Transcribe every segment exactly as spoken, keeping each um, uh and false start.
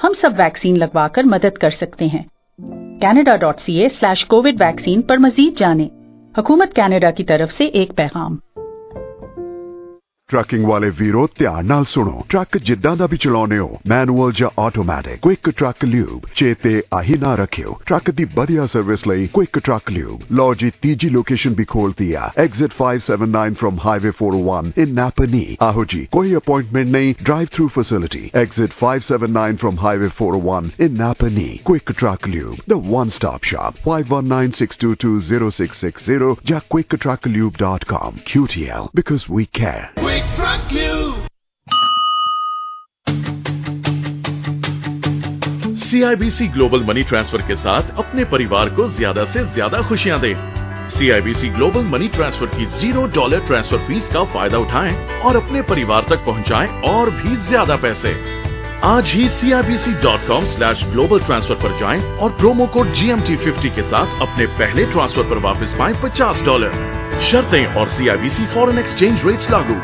हम सब वैक्सीन लगवाकर मदद कर सकते हैं। Canada dot C A slash COVID vaccine पर मजीद जानें। हुकूमत कनाडा की तरफ से एक पैगाम। ट्रकिंग वाले वीरो ध्यान नाल सुनो। ट्रक जिद्दां दा भी चलाउने हो, मैनुअल ਜਾਂ ਆਟੋਮੈਟਿਕ, क्विक ट्रक ल्यूब चेते आही ना रखियो। ट्रक दी बढ़िया सर्विस लई क्विक ट्रक ल्यूब। लो जी तीजी लोकेशन भी खोलती है, exit five seventy-nine from highway four oh one in Napanee. आहो जी, कोई अपॉइंटमेंट नहीं, drive through facility, exit five seventy-nine from highway four oh one in Napanee. Quick Truck Lube, the one stop shop, five one nine six two two zero six six zero या Quick Truck Lube dot com. Q T L, because we care. C I B C global money transfer के साथ अपने परिवार को ज्यादा से ज्यादा खुशियां दें। C I B C global money transfer की जीरो डॉलर ट्रांसफर फीस का फायदा उठाएं और अपने परिवार तक पहुंचाएं और भी ज्यादा पैसे। आज ही C I B C dot com slash global transfer पर जाएं और promo code G M T fifty के साथ अपने पहले ट्रांसफर पर वापस पाएं पचास डॉलर। शर्तें और C I B C foreign exchange rates लागू।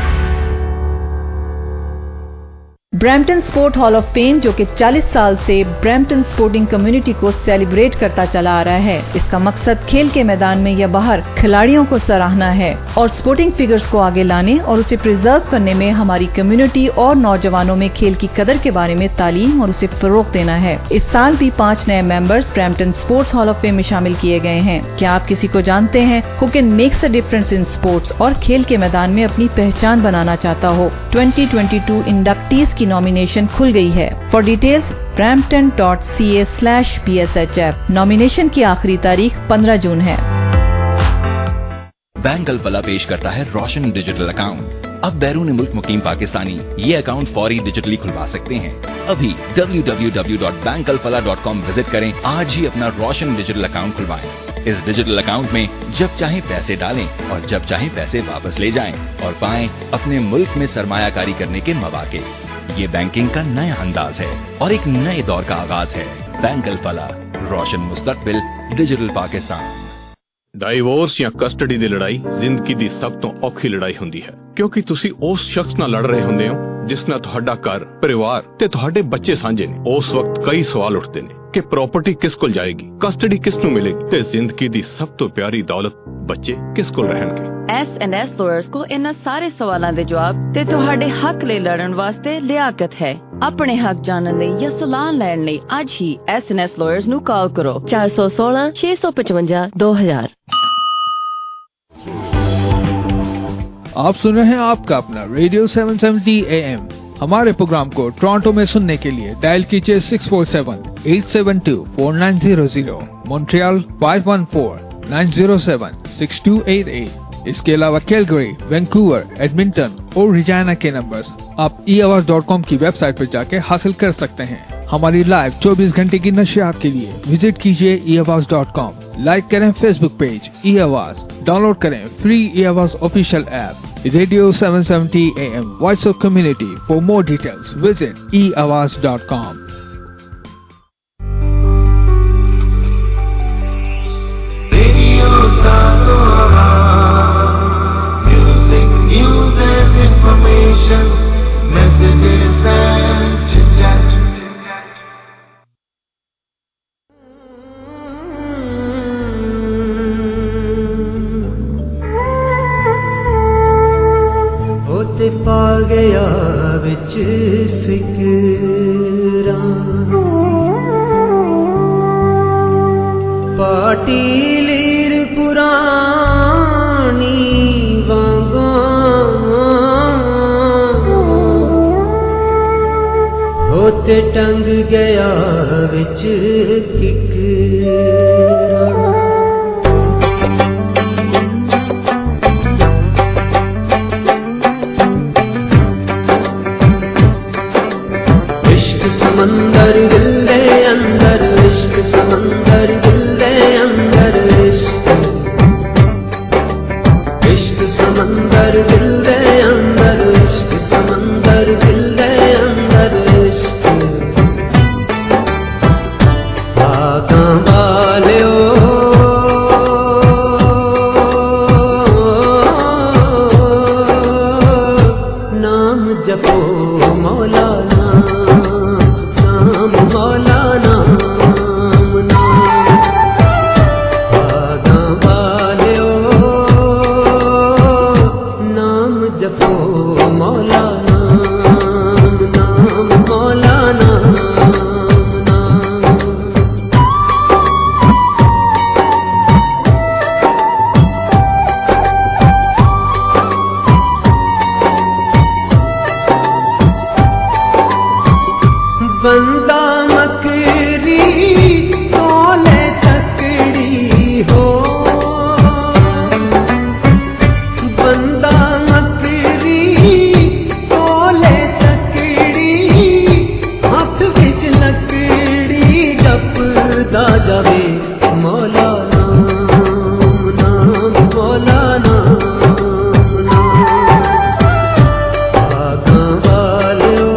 Brampton sport hall of fame, जो कि चालीस साल से ब्रैम्पटन स्पोर्टिंग कम्युनिटी को सेलिब्रेट करता चला आ रहा है, इसका मकसद खेल के मैदान में या बाहर खिलाड़ियों को सराहना है और स्पोर्टिंग फिगर्स को आगे लाने और उसे प्रिजर्व करने में हमारी कम्युनिटी और नौजवानों में खेल की कदर के बारे में तालीम और उसे फरोग देना है। इस साल भी पाँच नए members Brampton sports hall of fame में शामिल किए गए हैं। क्या आप किसी को जानते हैं who can makes a difference in sports और खेल के मैदान में अपनी पहचान बनाना चाहता हो? ट्वेंटी ट्वेंटी टू इंडक्टीज की नॉमिनेशन खुल गई है। For details Brampton dot C A slash B S H F. Nomination की आखिरी तारीख पंद्रह जून है। बैंक अल-फलाह पेश करता है रोशन डिजिटल अकाउंट। अब बैरून मुल्क मुकीम पाकिस्तानी ये अकाउंट फौरी डिजिटली खुलवा सकते हैं। अभी W W W dot bank Al Falah dot com visit करें। आज ही अपना रोशन डिजिटल अकाउंट खुलवाएं। इस डिजिटल अकाउंट में जब चाहे पैसे डालें और जब चाहे पैसे वापस ले जाएं और पाएं अपने मुल्क में सरमायाकारी करने के मौके। ये बैंकिंग का नया अंदाज है और एक नए दौर का आगाज है। बैंक अल फलाह, रोशन मुस्तकबिल, डिजिटल पाकिस्तान। ਡਾਈਵੋਰਸ ਜਾਂ ਕਸਟਡੀ ਦੀ ਲੜਾਈ ਜ਼ਿੰਦਗੀ ਦੀ ਸਭ ਤੋਂ ਔਖੀ ਲੜਾਈ ਹੁੰਦੀ ਹੈ, ਕਿਉਂਕਿ ਤੁਸੀਂ ਉਸ ਸ਼ਖਸ ਨਾਲ ਲੜ ਰਹੇ ਹੁੰਦੇ ਹੋ ਜਿਸ ਨਾਲ ਤੁਹਾਡਾ ਘਰ, ਪਰਿਵਾਰ ਤੇ ਤੁਹਾਡੇ ਬੱਚੇ ਸਾਂਝੇ ਨੇ। ਉਸ ਵਕਤ ਕਈ ਸਵਾਲ ਉੱਠਦੇ ਨੇ ਕਿ ਪ੍ਰਾਪਰਟੀ ਕਿਸ ਕੋਲ ਜਾਏਗੀ, ਕਸਟਡੀ ਕਿਸ ਨੂੰ ਮਿਲੇਗੀ ਤੇ ਜ਼ਿੰਦਗੀ ਦੀ ਸਭ ਤੋਂ ਪਿਆਰੀ ਦੌਲਤ ਬੱਚੇ ਕਿਸ ਕੋਲ ਰਹਿਣਗੇ। ਐਸ ਐਂਡ ਐਸ ਲਾਇਰਸ ਕੋ ਇਹਨਾਂ ਸਾਰੇ ਸਵਾਲਾਂ ਦੇ ਜਵਾਬ ਤੇ ਤੁਹਾਡੇ ਹੱਕ ਲਈ ਲੜਨ ਵਾਸਤੇ ਲਿਆਕਤ ਹੈ। ਆਪਣੇ ਹੱਕ ਜਾਣਨ ਲਈ ਜਾਂ ਸਲਾਹ ਲੈਣ ਲਈ ਅੱਜ ਹੀ ਐਸ ਐਂਡ ਐਸ ਲਾਇਰਸ ਨੂੰ ਕਾਲ ਕਰੋ ਚਾਰ ਸੌ ਸੋਲਾਂ ਛੇ ਸੌ ਪਚਵੰਜਾ ਦੋ ਹਜ਼ਾਰ। आप सुन रहे हैं आपका अपना radio seven seventy A M. हमारे प्रोग्राम को टोरंटो में सुनने के लिए डायल कीजिए six four seven eight seven two four nine zero zero, Montreal five one four nine zero seven six two eight eight. इसके अलावा कैलगरी, वैंकूवर, एडमिंटन और रिजाना के नंबर्स आप ई आवाज डॉट कॉम की वेबसाइट पर जाके हासिल कर सकते हैं। हमारी लाइव चौबीस घंटे की नशियात के लिए विजिट कीजिए E Awaz dot com. Like करें Facebook page E Awaz, download करें free E Awaz official app radio seven seventy A M, voice of community. For more details visit E Awaz dot com. Music, news and information, messages and chit-chat. होते पा गया विच फिकरां, पाटी Leer पुरानी होते टंग गया विच किकरा। इश्क समंदर दिल दे अंदर, इश्क समंदर दिल दे अंदर, इश्क इश्क समंदर दिल दे अंदर, इश्क समंदर दिल दे अंदर, इश्क भागा वालियो नाम जपो मौला नाम बंदा मकरी तोले तकड़ी हो, बंदा मकरी तोले तकड़ी, हाथ विच लकड़ी जपदा जावे मौला नाम नाम मौला नाम नाम। भागां वालियो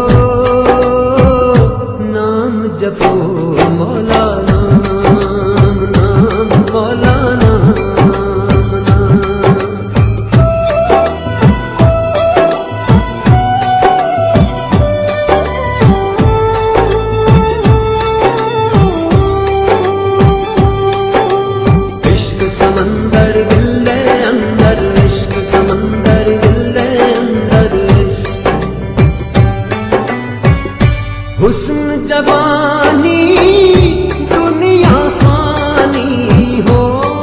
नाम जपो मौला नाम नाम मौला नाम नाम। इश्क समंदर दिल दे अंदर, इश्क समंदर दिल दे अंदर, इश्क हुस्न जवानी दुनिया फानी हो,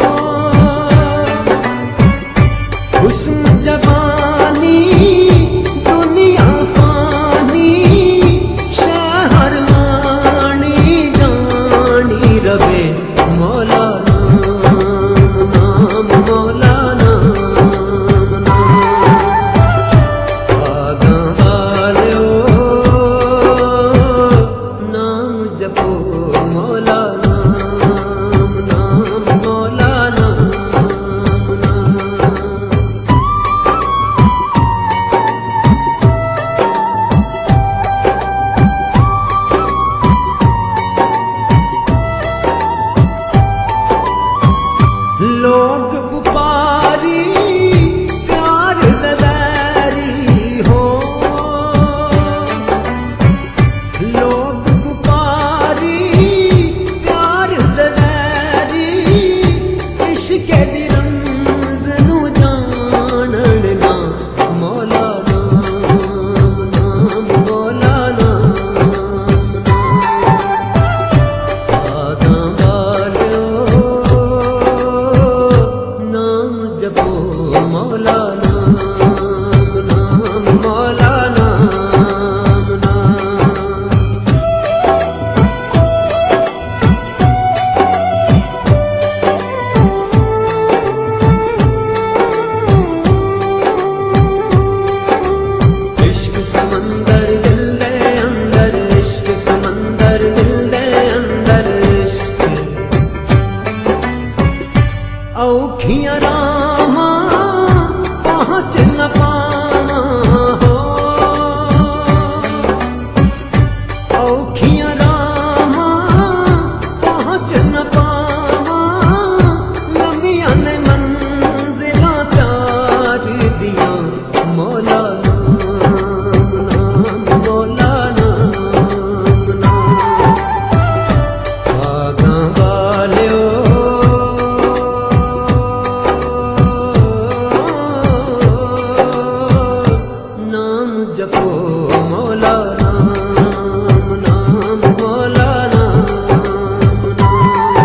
हुस्न जवानी दुनिया फानी, शहर वाणी जानी रवे मौला नाम नाम मौला नाम नाम। भागां वालियो नाम जपो मौला नाम नाम मौला नाम नाम। लोग व्यापारी प्यार दवैरी हो, लोग व्यापारी प्यार दवैरी, इश्क दी रमज़ नू जानण ना मौला नाम नाम मौला नाम नाम। भागां वालियो नाम जपो मौला नाम नाम मौला नाम नाम। इश्क समंदर दिल दे अंदर, इश्क समंदर दिल दे अंदर, इश्क औखियां राहां पहुंच न पावां हो, औखियां राहां पहुंच न पावां, लम्हियां ने मंजिलां प्यार दियां मौला नाम नाम मौला नाम नाम। भागां वालियो नाम जपो मौला नाम नाम मौला नाम नाम।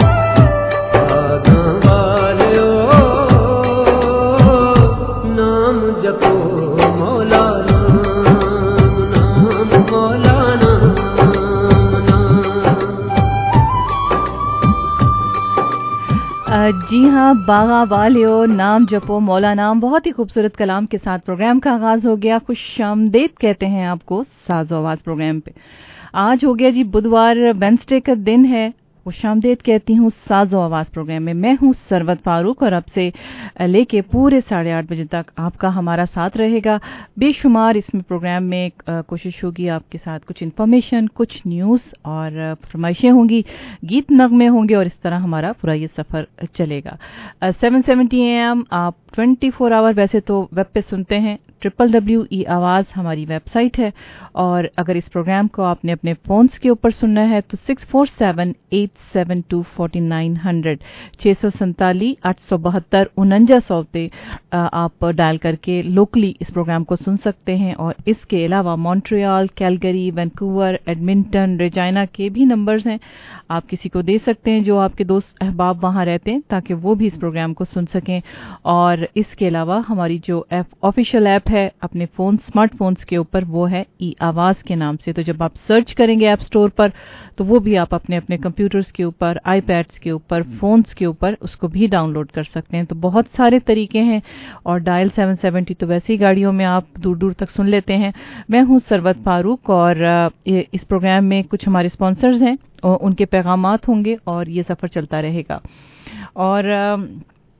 भागां वालियो नाम जपो मौला नाम नाम मौला नाम नाम। अ, जी हाँ, बागा वालियो नाम जपो मौला नाम, बहुत ही खूबसूरत कलाम के साथ प्रोग्राम का आगाज हो गया। खुशामदीद कहते हैं आपको साज़ो आवाज प्रोग्राम पे। आज हो गया जी बुधवार, वेंसडे का दिन है। खुशामदीद कहती हूँ साज़ो आवाज प्रोग्राम में। मैं हूँ सरवत फारूक और अब से लेके पूरे साढ़े आठ बजे तक आपका हमारा साथ रहेगा। बेशुमार इसमें प्रोग्राम में अ, कोशिश होगी आपके साथ कुछ इन्फॉर्मेशन, कुछ न्यूज़ और फरमाइशें होंगी, गीत नगमे होंगे और इस तरह हमारा पूरा ये सफ़र चलेगा। सेवन सेवेंटी ए एम आप ट्वेंटी फोर आवर वैसे तो वेब पे सुनते हैं। ट्रिपल डब्ल्यू ई आवाज़ हमारी वेबसाइट है और अगर इस प्रोग्राम को आपने अपने फ़ोन्स के ऊपर सुनना है तो six four seven eight seven two forty nine hundred छः सौ सैंतालीस आठ सौ बहत्तर उनंजा सौ पे आप डायल करके लोकली इस प्रोग्राम को सुन सकते हैं। और इसके अलावा Montreal, Calgary, Vancouver, Edmonton, Regina के भी नंबर्स हैं, आप किसी को दे सकते हैं जो आपके दोस्त अहबाब वहाँ रहते हैं ताकि वो भी इस प्रोग्राम को सुन सकें। और इसके अलावा हमारी जो ऑफिशियल ऐप ऐप है अपने फ़ोन स्मार्टफोन्स के ऊपर, वो है ई आवाज़ के नाम से। तो जब आप सर्च करेंगे ऐप स्टोर पर तो वो भी आप अपने अपने कंप्यूटर्स के ऊपर, आईपैड्स के ऊपर, फ़ोन्स के ऊपर उसको भी डाउनलोड कर सकते हैं। तो बहुत सारे तरीके हैं। और डायल सेवन सेवेंटी तो वैसे ही गाड़ियों में आप दूर दूर तक सुन लेते हैं। मैं हूं सरवत फारूक और इस प्रोग्राम में कुछ हमारे स्पॉन्सर्स हैं, उनके पैगामात होंगे और ये सफ़र चलता रहेगा। और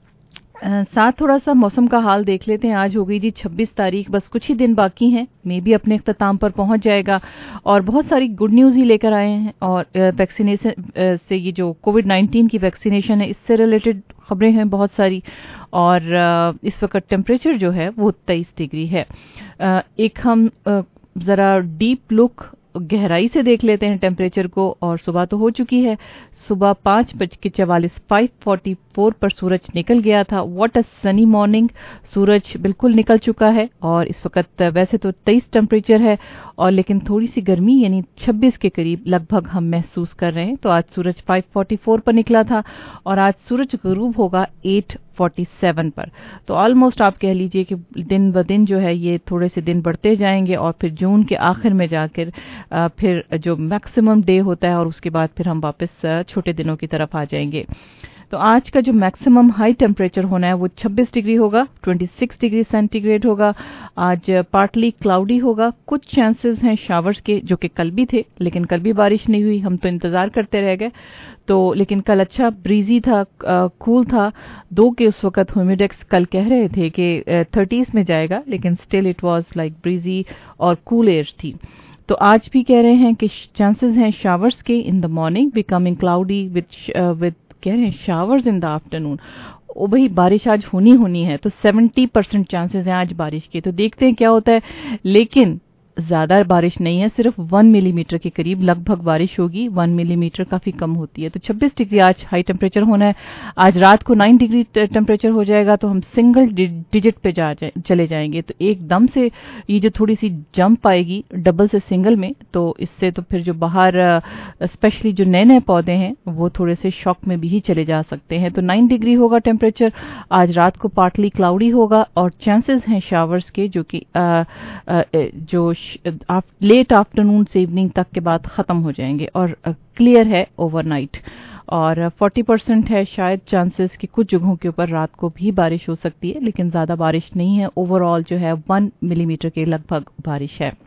Uh, साथ थोड़ा सा मौसम का हाल देख लेते हैं। आज हो गई जी छब्बीस तारीख, बस कुछ ही दिन बाकी हैं, मे भी अपने इख्तिताम पर पहुंच जाएगा। और बहुत सारी गुड न्यूज़ ही लेकर आए हैं। और वैक्सीनेशन uh, से ये जो कोविड नाइन्टीन की वैक्सीनेशन है, इससे रिलेटेड खबरें हैं बहुत सारी। और uh, इस वक्त टेम्परेचर जो है वो तेईस डिग्री है। uh, एक हम uh, ज़रा डीप लुक गहराई से देख लेते हैं टेम्परेचर को। और सुबह तो हो चुकी है, सुबह पाँच बज के चवालीस फाइव फोर्टी फोर पर सूरज निकल गया था। व्हाट अ सनी मॉर्निंग, सूरज बिल्कुल निकल चुका है। और इस वक्त वैसे तो तेईस टेम्परेचर है और लेकिन थोड़ी सी गर्मी यानी छब्बीस के करीब लगभग हम महसूस कर रहे हैं। तो आज सूरज फाइव फोर्टी फोर पर निकला था और आज सूरज गुरूब होगा एट फोर्टी सेवन पर। तो ऑलमोस्ट आप कह लीजिए कि दिन ब दिन जो है ये थोड़े से दिन बढ़ते जाएंगे और फिर जून के आखिर में जाकर फिर जो मैक्सिमम डे होता है और उसके बाद फिर हम वापस छोटे दिनों की तरफ आ जाएंगे। तो आज का जो मैक्सिमम हाई टेम्परेचर होना है वो छब्बीस डिग्री होगा, छब्बीस डिग्री सेंटीग्रेड होगा। आज पार्टली क्लाउडी होगा, कुछ चांसेस हैं शावर्स के, जो कि कल भी थे लेकिन कल भी बारिश नहीं हुई, हम तो इंतजार करते रह गए। तो लेकिन कल अच्छा ब्रीजी था, कूल था। दो के उस वक्त ह्यूमिडेक्स कल कह रहे थे कि थर्टीज में जाएगा, लेकिन still it was like breezy और कूल एयर थी। तो आज भी कह रहे हैं कि चांसेस हैं शावर्स के in the morning, becoming cloudy with with कह रहे हैं शावर्स इन द आफ्टरनून। ओ भाई बारिश आज होनी होनी है, तो सेवेंटी परसेंट चांसेस हैं आज बारिश के। तो देखते हैं क्या होता है, लेकिन ज्यादा बारिश नहीं है, सिर्फ वन मिलीमीटर के करीब लगभग बारिश होगी। वन मिलीमीटर काफी कम होती है। तो छब्बीस डिग्री आज हाई टेम्परेचर होना है। आज रात को नाइन डिग्री टेम्परेचर हो जाएगा तो हम सिंगल डिजिट पे जा जाए, चले जाएंगे। तो एकदम से ये जो थोड़ी सी जंप आएगी डबल से सिंगल में, तो इससे तो फिर जो बाहर स्पेशली जो नए नए पौधे हैं वो थोड़े से शॉक में भी ही चले जा सकते हैं। तो नाइन डिग्री होगा टेम्परेचर। आज रात को पार्टली क्लाउडी होगा और चांसेस हैं शावर्स के, जो कि जो लेट आफ्टरनून से इवनिंग तक के बाद खत्म हो जाएंगे और क्लियर है ओवरनाइट। और फोर्टी परसेंट है शायद चांसेस कि कुछ जगहों के ऊपर रात को भी बारिश हो सकती है, लेकिन ज्यादा बारिश नहीं है। ओवरऑल जो है वन मिलीमीटर के लगभग बारिश है।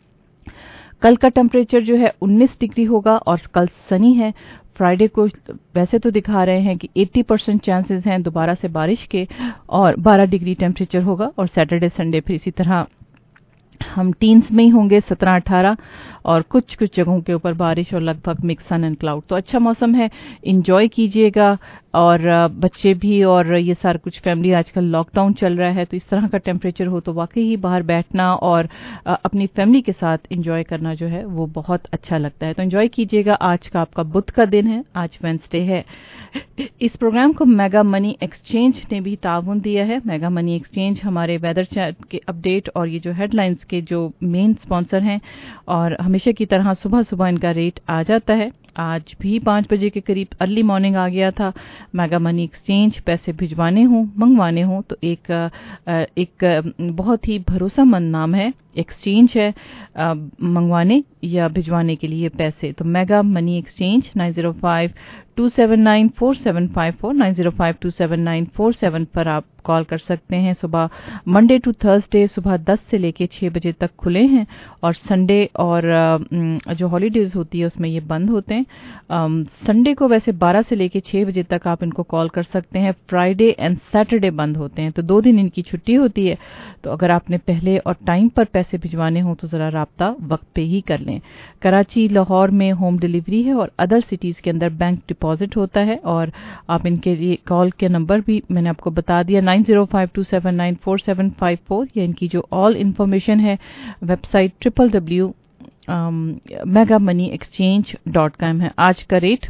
कल का टेम्परेचर जो है उन्नीस डिग्री होगा और कल सनी है। फ्राइडे को वैसे तो दिखा रहे हैं कि अस्सी परसेंट चांसेस हैं दोबारा से बारिश के और बारह डिग्री टेम्परेचर होगा। और सैटरडे संडे फिर इसी तरह हम टीन्स में ही होंगे, सत्रह अठारह, और कुछ कुछ जगहों के ऊपर बारिश और लगभग मिक्स सन एंड क्लाउड। तो अच्छा मौसम है, एंजॉय कीजिएगा। और बच्चे भी और ये सारा कुछ फैमिली, आजकल लॉकडाउन चल रहा है तो इस तरह का टेम्परेचर हो तो वाकई ही बाहर बैठना और अपनी फैमिली के साथ एंजॉय करना जो है वो बहुत अच्छा लगता है। तो एंजॉय कीजिएगा। आज का आपका बुध का दिन है, आज वेंसडे है। इस प्रोग्राम को मेगा मनी एक्सचेंज ने भी ताउन दिया है। मेगा मनी एक्सचेंज हमारे वेदर के अपडेट और ये जो हेडलाइंस के जो मेन स्पॉन्सर हैं, और हमेशा की तरह सुबह सुबह इनका रेट आ जाता है। आज भी पाँच बजे के करीब अर्ली मॉर्निंग आ गया था। मेगा मनी एक्सचेंज, पैसे भिजवाने हों मंगवाने हों तो एक एक बहुत ही भरोसेमंद नाम है। एक्सचेंज है मंगवाने या भिजवाने के लिए पैसे। तो Mega Money Exchange nine zero five two seven nine four seven five four nine zero five two seven nine four seven पर आप कॉल कर सकते हैं। सुबह मंडे टू थर्सडे सुबह दस से लेके छह बजे तक खुले हैं और संडे और जो हॉलीडेज होती है उसमें ये बंद होते हैं। संडे को वैसे बारह से लेके छह बजे तक आप इनको कॉल कर सकते हैं। फ्राइडे एंड सैटरडे बंद होते हैं, तो दो दिन इनकी छुट्टी होती है। तो अगर आपने पहले और टाइम पर पैसे भिजवाने हो तो जरा राब्ता वक्त पे ही कर लें। कराची, लाहौर में होम डिलीवरी है और अदर सिटीज के अंदर बैंक डिपॉजिट होता है। और आप इनके लिए कॉल के नंबर भी मैंने आपको बता दिया, nine zero five two seven nine four seven five four. या इनकी जो ऑल इन्फॉर्मेशन है website triple W Mega Money Exchange dot com है। आज का रेट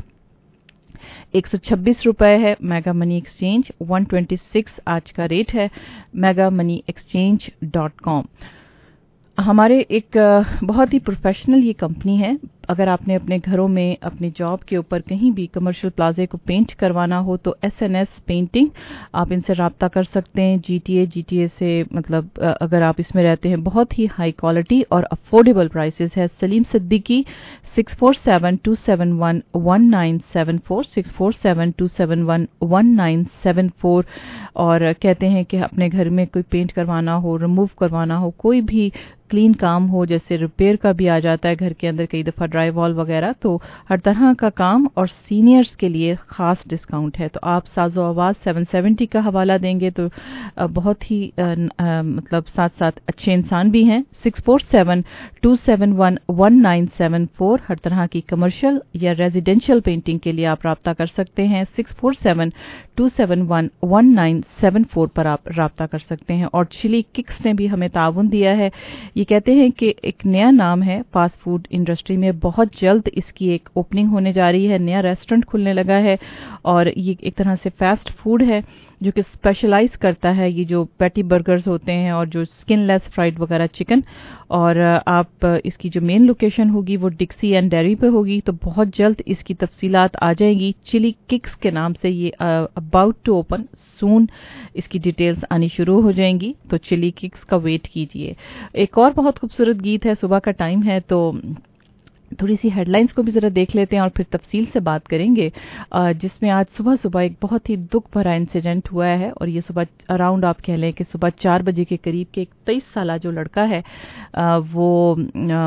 एक सौ छब्बीस रुपए है। Mega Money Exchange one twenty six आज का रेट है। Mega Money Exchange dot com हमारे एक बहुत ही प्रोफेशनल ये कंपनी है। अगर आपने अपने घरों में अपने जॉब के ऊपर कहीं भी कमर्शियल प्लाजे को पेंट करवाना हो तो एस एन एस पेंटिंग, आप इनसे रब्ता कर सकते हैं। जीटीए जीटीए से मतलब अगर आप इसमें रहते हैं, बहुत ही हाई क्वालिटी और अफोर्डेबल प्राइसेस है। Salim Siddiqui six four seven two seven one one nine seven four six four seven two seven one one nine seven four. और कहते हैं कि अपने घर में कोई पेंट करवाना हो, रिमूव करवाना हो, कोई भी क्लीन काम हो, जैसे रिपेयर का भी आ जाता है घर के अंदर कई दफ़ा ड्राई वॉल वगैरह, तो हर तरह का काम और सीनियर्स के लिए ख़ास डिस्काउंट है। तो आप साजो आवाज़ सेवन सेवेंटी का हवाला देंगे तो बहुत ही आ, आ, मतलब साथ साथ अच्छे इंसान भी हैं। Six four seven two seven one one nine seven four. हर तरह की कमर्शियल या रेजिडेंशियल पेंटिंग के लिए आप रब्ता कर सकते हैं। Six four seven two seven one one nine seven four पर आप रब्ता कर सकते हैं। और चिली किक्स ने भी हमें ताउन दिया है। ये कहते हैं कि एक नया नाम है फास्ट फूड इंडस्ट्री में, बहुत जल्द इसकी एक ओपनिंग होने जा रही है, नया रेस्टोरेंट खुलने लगा है और ये एक तरह से फास्ट फूड है जो कि स्पेशलाइज करता है ये जो पैटी बर्गर्स होते हैं और जो स्किनलेस फ्राइड वगैरह चिकन। और आप इसकी जो मेन लोकेशन होगी वो डिक्सी एंड डेयरी पे होगी। तो बहुत जल्द इसकी तफसीलात आ जाएंगी। चिली किक्स के नाम से ये अबाउट टू ओपन सून, इसकी डिटेल्स आनी शुरू हो जाएंगी। तो चिली किक्स का वेट कीजिए। एक और बहुत खूबसूरत गीत है, सुबह का टाइम है तो थोड़ी सी हेडलाइंस को भी जरा देख लेते हैं और फिर तफसील से बात करेंगे, जिसमें आज सुबह सुबह एक बहुत ही दुख भरा इंसिडेंट हुआ है। और ये सुबह अराउंड आप कह लें कि सुबह चार बजे के करीब के एक तेईस साल जो लड़का है वो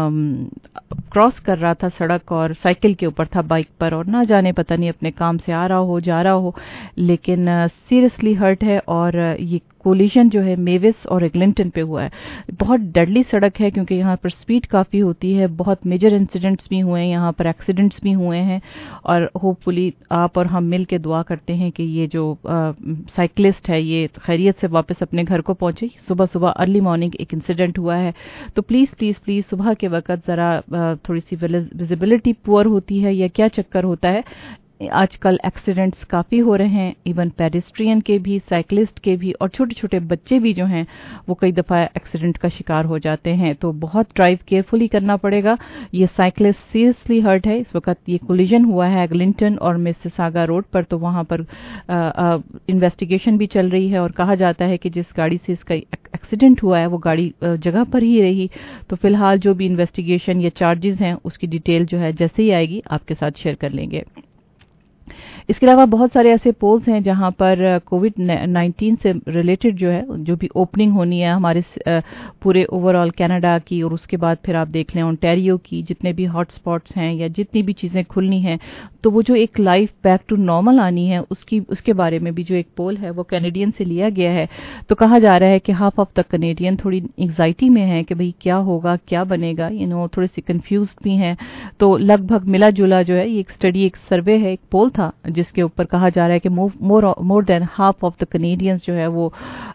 क्रॉस कर रहा था सड़क और साइकिल के ऊपर था बाइक पर, और ना जाने पता नहीं अपने काम से आ रहा हो जा रहा हो, लेकिन सीरियसली हर्ट है। और ये कोलिजन जो है मेविस और एग्लिंटन पे हुआ है। बहुत डेडली सड़क है क्योंकि यहाँ पर स्पीड काफ़ी होती है, बहुत मेजर इंसिडेंट्स भी हुए हैं, यहाँ पर एक्सीडेंट्स भी हुए हैं। और होपफुली आप और हम मिल के दुआ करते हैं कि ये जो साइकिलिस्ट है ये खैरियत से वापस अपने घर को पहुंचे। सुबह सुबह अर्ली मॉर्निंग एक इंसिडेंट हुआ है, तो प्लीज़ प्लीज़ प्लीज़ सुबह के वक्त ज़रा थोड़ी सी विजिबिलिटी पुअर होती है या क्या चक्कर होता है, आजकल एक्सीडेंट्स काफ़ी हो रहे हैं, इवन पेडेस्ट्रियन के भी, साइकिलिस्ट के भी, और छोटे छोटे बच्चे भी जो हैं वो कई दफ़ा एक्सीडेंट का शिकार हो जाते हैं। तो बहुत ड्राइव केयरफुली करना पड़ेगा। ये साइकिलिस्ट सीरियसली हर्ट है। इस वक्त ये कोलिजन हुआ है एग्लिंटन और मिसिसागा रोड पर, तो वहाँ पर इन्वेस्टिगेशन भी चल रही है और कहा जाता है कि जिस गाड़ी से इसका एक्सीडेंट हुआ है वो गाड़ी जगह पर ही रही। तो फिलहाल जो भी इन्वेस्टिगेशन या चार्जेस हैं उसकी डिटेल जो है जैसे ही आएगी आपके साथ शेयर कर लेंगे। इसके अलावा बहुत सारे ऐसे पोल्स हैं जहां पर कोविड नाइन्टीन से रिलेटेड जो है जो भी ओपनिंग होनी है हमारे पूरे ओवरऑल कनाडा की, और उसके बाद फिर आप देख लें ओंटारियो की, जितने भी हॉटस्पॉट्स हैं या जितनी भी चीज़ें खुलनी हैं, तो वो जो एक लाइफ बैक टू नॉर्मल आनी है उसकी उसके बारे में भी जो एक पोल है वो कैनेडियन से लिया गया है। तो कहा जा रहा है कि हाफ ऑफ द कैनेडियन थोड़ी एंग्जाइटी में है कि भाई क्या होगा क्या बनेगा, यू नो थोड़े से कंफ्यूज भी हैं। तो लगभग मिला जुला जो है ये एक स्टडी एक सर्वे है, एक पोल था जिसके ऊपर कहा जा रहा है कि more more than half of the Canadians जो है वो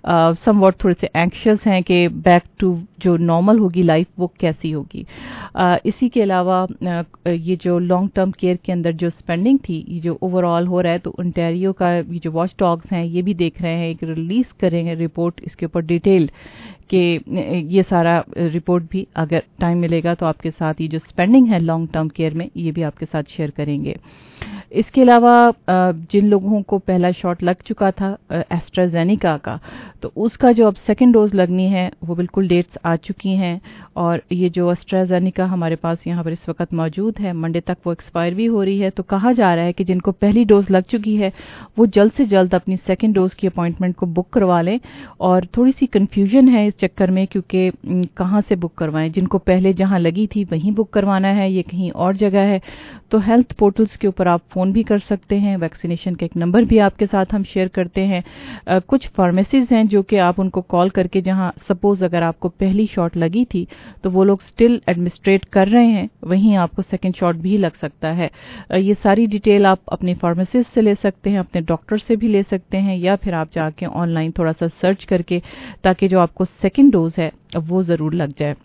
समवॉट थोड़े से एंक्शियस हैं कि बैक टू जो नॉर्मल होगी लाइफ वो कैसी होगी। uh, इसी के अलावा uh, ये जो लॉन्ग टर्म केयर के अंदर जो स्पेंडिंग थी ये जो ओवरऑल हो रहा है, तो ओंटारियो का ये जो वॉच डॉग्स हैं ये भी देख रहे हैं, एक रिलीज करेंगे रिपोर्ट इसके ऊपर डिटेल कि ये सारा रिपोर्ट भी अगर टाइम मिलेगा तो आपके साथ ये जो स्पेंडिंग है लॉन्ग टर्म केयर में ये भी आपके साथ शेयर करेंगे। इसके अलावा जिन लोगों को पहला शॉट लग चुका था एस्ट्राजेनिका का, तो उसका जो अब सेकेंड डोज लगनी है वो बिल्कुल डेट्स आ चुकी हैं। और ये जो एस्ट्राजेनिका हमारे पास यहाँ पर इस वक्त मौजूद है, मंडे तक वो एक्सपायर भी हो रही है। तो कहा जा रहा है कि जिनको पहली डोज लग चुकी है वो जल्द से जल्द अपनी सेकेंड डोज की अपॉइंटमेंट को बुक करवा लें। और थोड़ी सी कन्फ्यूजन है इस चक्कर में क्योंकि कहाँ से बुक करवाएं, जिनको पहले जहाँ लगी थी वहीं बुक करवाना है, ये कहीं और जगह है। तो हेल्थ पोर्टल्स के ऊपर आप फोन भी कर सकते हैं, वैक्सीनेशन का एक नंबर भी आपके साथ हम शेयर करते हैं। आ, कुछ फार्मेसीज हैं जो कि आप उनको कॉल करके, जहां सपोज अगर आपको पहली शॉट लगी थी तो वो लोग स्टिल एडमिनिस्ट्रेट कर रहे हैं, वहीं आपको सेकंड शॉट भी लग सकता है। आ, ये सारी डिटेल आप अपने फार्मेसिस्ट से ले सकते हैं, अपने डॉक्टर से भी ले सकते हैं, या फिर आप जाके ऑनलाइन थोड़ा सा सर्च करके, ताकि जो आपको सेकेंड डोज है वो जरूर लग जाए।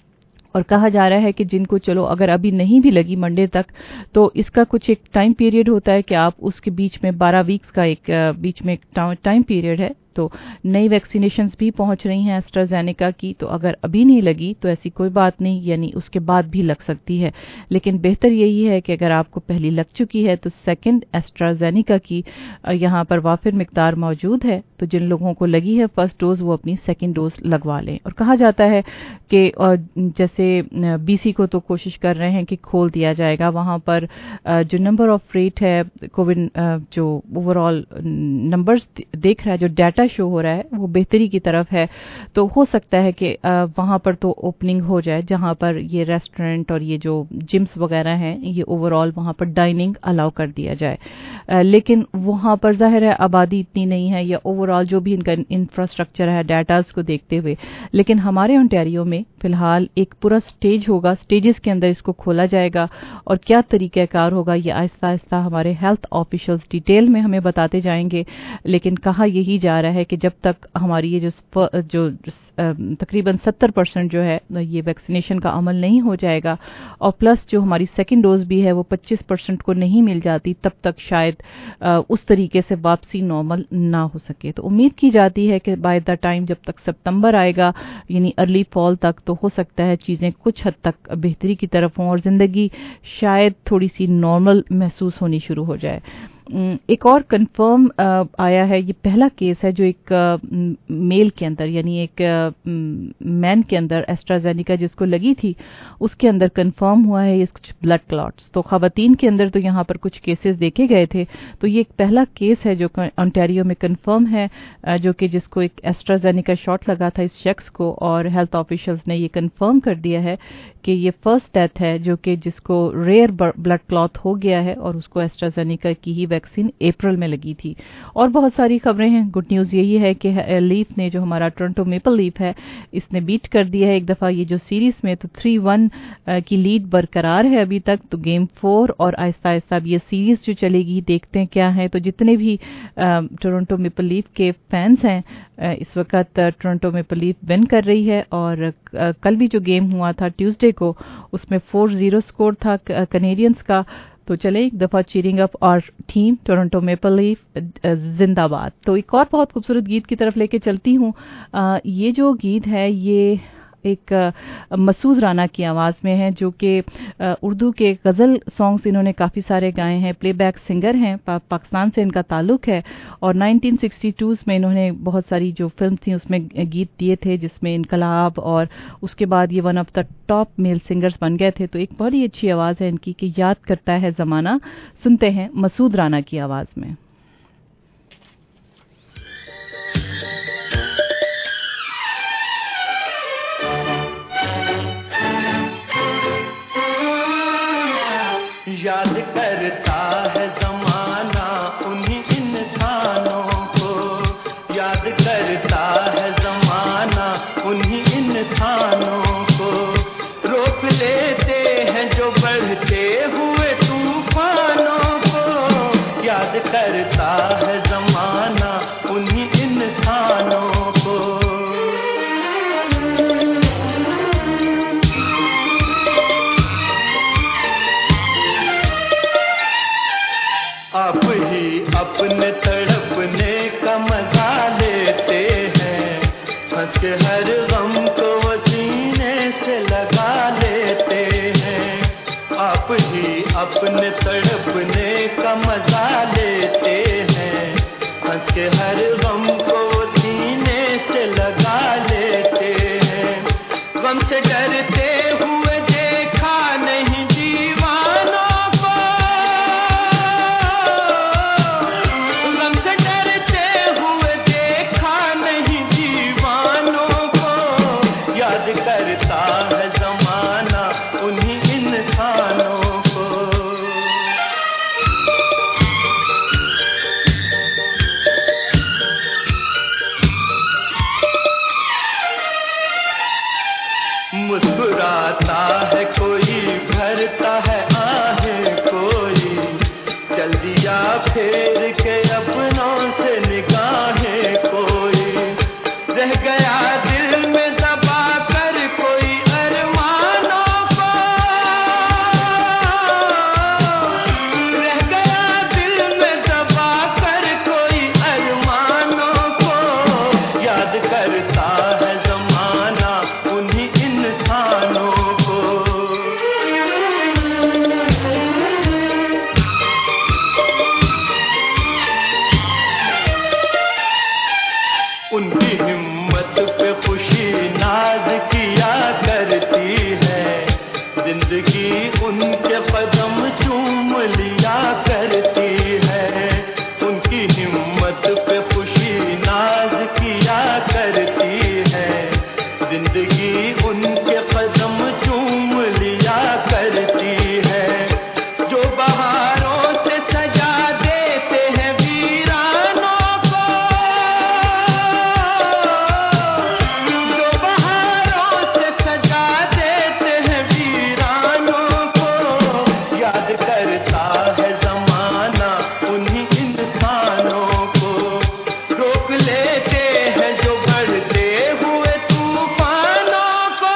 और कहा जा रहा है कि जिनको चलो अगर अभी नहीं भी लगी मंडे तक, तो इसका कुछ एक टाइम पीरियड होता है कि आप उसके बीच में बारह वीक्स का एक बीच में एक टाइम पीरियड है तो नई वैक्सीनेशंस भी पहुंच रही हैं एस्ट्राजेनेका की, तो अगर अभी नहीं लगी तो ऐसी कोई बात नहीं, यानी उसके बाद भी लग सकती है। लेकिन बेहतर यही है कि अगर आपको पहली लग चुकी है तो सेकंड एस्ट्राजेनेका की यहाँ पर वाफिर मिकदार मौजूद है, तो जिन लोगों को लगी है फर्स्ट डोज वो अपनी सेकंड डोज लगवा लें। और कहा जाता है कि जैसे बीसी को तो कोशिश कर रहे हैं कि खोल दिया जाएगा, वहाँ पर जो नंबर ऑफ रेट है कोविड, जो ओवरऑल नंबर्स देख रहा है, जो डाटा शो हो रहा है वो बेहतरी की तरफ है, तो हो सकता है कि वहाँ पर तो ओपनिंग हो जाए जहाँ पर ये रेस्टोरेंट और ये जो जिम्स वगैरह हैं ये ओवरऑल वहाँ पर डाइनिंग अलाउ कर दिया जाए। लेकिन वहाँ पर जाहिर है आबादी इतनी नहीं है या ओवरऑल जो भी इनका इंफ्रास्ट्रक्चर है डाटाज को देखते हुए, लेकिन हमारे ओंटारियो में फिलहाल एक पूरा स्टेज होगा, स्टेजेस के अंदर इसको खोला जाएगा और क्या तरीक़ाकार होगा ये आहिस्ता आहिस्ता हमारे हेल्थ ऑफिशियल्स डिटेल में हमें बताते जाएंगे। लेकिन कहा यही जा रहा है कि जब तक हमारी ये जो जो तकरीबन सत्तर परसेंट जो है ये वैक्सीनेशन का अमल नहीं हो जाएगा और प्लस जो हमारी सेकेंड डोज भी है वो पच्चीस परसेंट को नहीं मिल जाती, तब तक शायद उस तरीके से वापसी नॉर्मल ना हो सके। तो उम्मीद की जाती है कि बाय द टाइम जब तक सितंबर आएगा यानी अर्ली फॉल तक, तो हो सकता है चीज़ें कुछ हद तक बेहतरी की तरफ हों और ज़िंदगी शायद थोड़ी सी नॉर्मल महसूस होनी शुरू हो जाए। एक और कंफर्म आया है, ये पहला केस है जो एक मेल के अंदर यानी एक मैन के अंदर एस्ट्राजेनेका जिसको लगी थी उसके अंदर कंफर्म हुआ है ये कुछ ब्लड क्लॉट्स। तो खवातीन के अंदर तो यहाँ पर कुछ केसेस देखे गए थे, तो ये एक पहला केस है जो ओंटारियो में कंफर्म है, जो कि जिसको एक एस्ट्राजेनेका शॉट लगा था इस शख्स को, और हेल्थ ऑफिशियल्स ने ये कंफर्म कर दिया है कि ये फर्स्ट डेथ है जो कि जिसको रेयर ब्लड क्लॉट हो गया है और उसको एस्ट्राजेनेका की ही वैक्सीन अप्रैल में लगी थी। और बहुत सारी खबरें हैं। गुड न्यूज़ यही है कि लीफ ने, जो हमारा टोरंटो मेपल लीफ है, इसने बीट कर दिया है एक दफ़ा ये जो सीरीज़ में, तो थ्री वन की लीड बरकरार है अभी तक। तो गेम फोर और आहिस्ता आहिस्ता अब ये सीरीज़ जो चलेगी देखते हैं क्या है। तो जितने भी टोरंटो मेपल लीफ के फैंस हैं इस वक्त टोरंटो मेपल लीफ विन कर रही है, और कल भी जो गेम हुआ था ट्यूसडे को उसमें फोर जीरो स्कोर था कैनेडियंस का। तो चले एक दफ़ा चीरिंग अप और टीम टोरंटो मेपल लीफ जिंदाबाद। तो एक और बहुत खूबसूरत गीत की तरफ लेके चलती हूँ। ये जो गीत है ये एक मसूद राना की आवाज़ में है, जो कि उर्दू के गज़ल सॉन्ग्स इन्होंने काफ़ी सारे गाए हैं, प्लेबैक सिंगर हैं, पा, पाकिस्तान से इनका ताल्लुक़ है, और नाइनटीन सिक्सटी टू में इन्होंने बहुत सारी जो फिल्म थी उसमें गीत दिए थे, जिसमें इनकलाब, और उसके बाद ये one of the top male singers बन गए थे। तो एक बहुत ही अच्छी आवाज़ है इनकी कि याद करता है ज़माना। सुनते हैं मसूद राना की आवाज़ में। याद करता है ज़माना उन्हीं इंसानों को, याद करता है ज़माना उन्हीं इंसानों को, रोक लेते हैं जो बढ़ते हुए तूफानों को, याद करता है ज़माना उन्हीं इंसानों को। आप ही अपने तड़पने का मजा लेते हैं, हंस के हर गम को वो सीने से लगा लेते हैं। आप ही अपने तड़पने का मजा लेते हैं, हंस के हर गम को वो सीने से लगा लेते हैं। गम से डरते हुए देखा नहीं दीवानों को, गम से डरते हुए देखा नहीं दीवानों को, याद करता है ज़माना उन्हीं इंसानों को। जिंदगी उनके कदम चूम लिया करती है, उनकी हिम्मत पे खुशी नाज किया करती है, जिंदगी उनके कदम चूम लिया करती है, जो बहारों से सजा देते हैं वीरानों को, जो बहारों से सजा देते हैं वीरानों को, याद करता है जमाना उन्हीं इंसानों को, रोक लेते हैं जो बढ़ते हुए तूफानों को।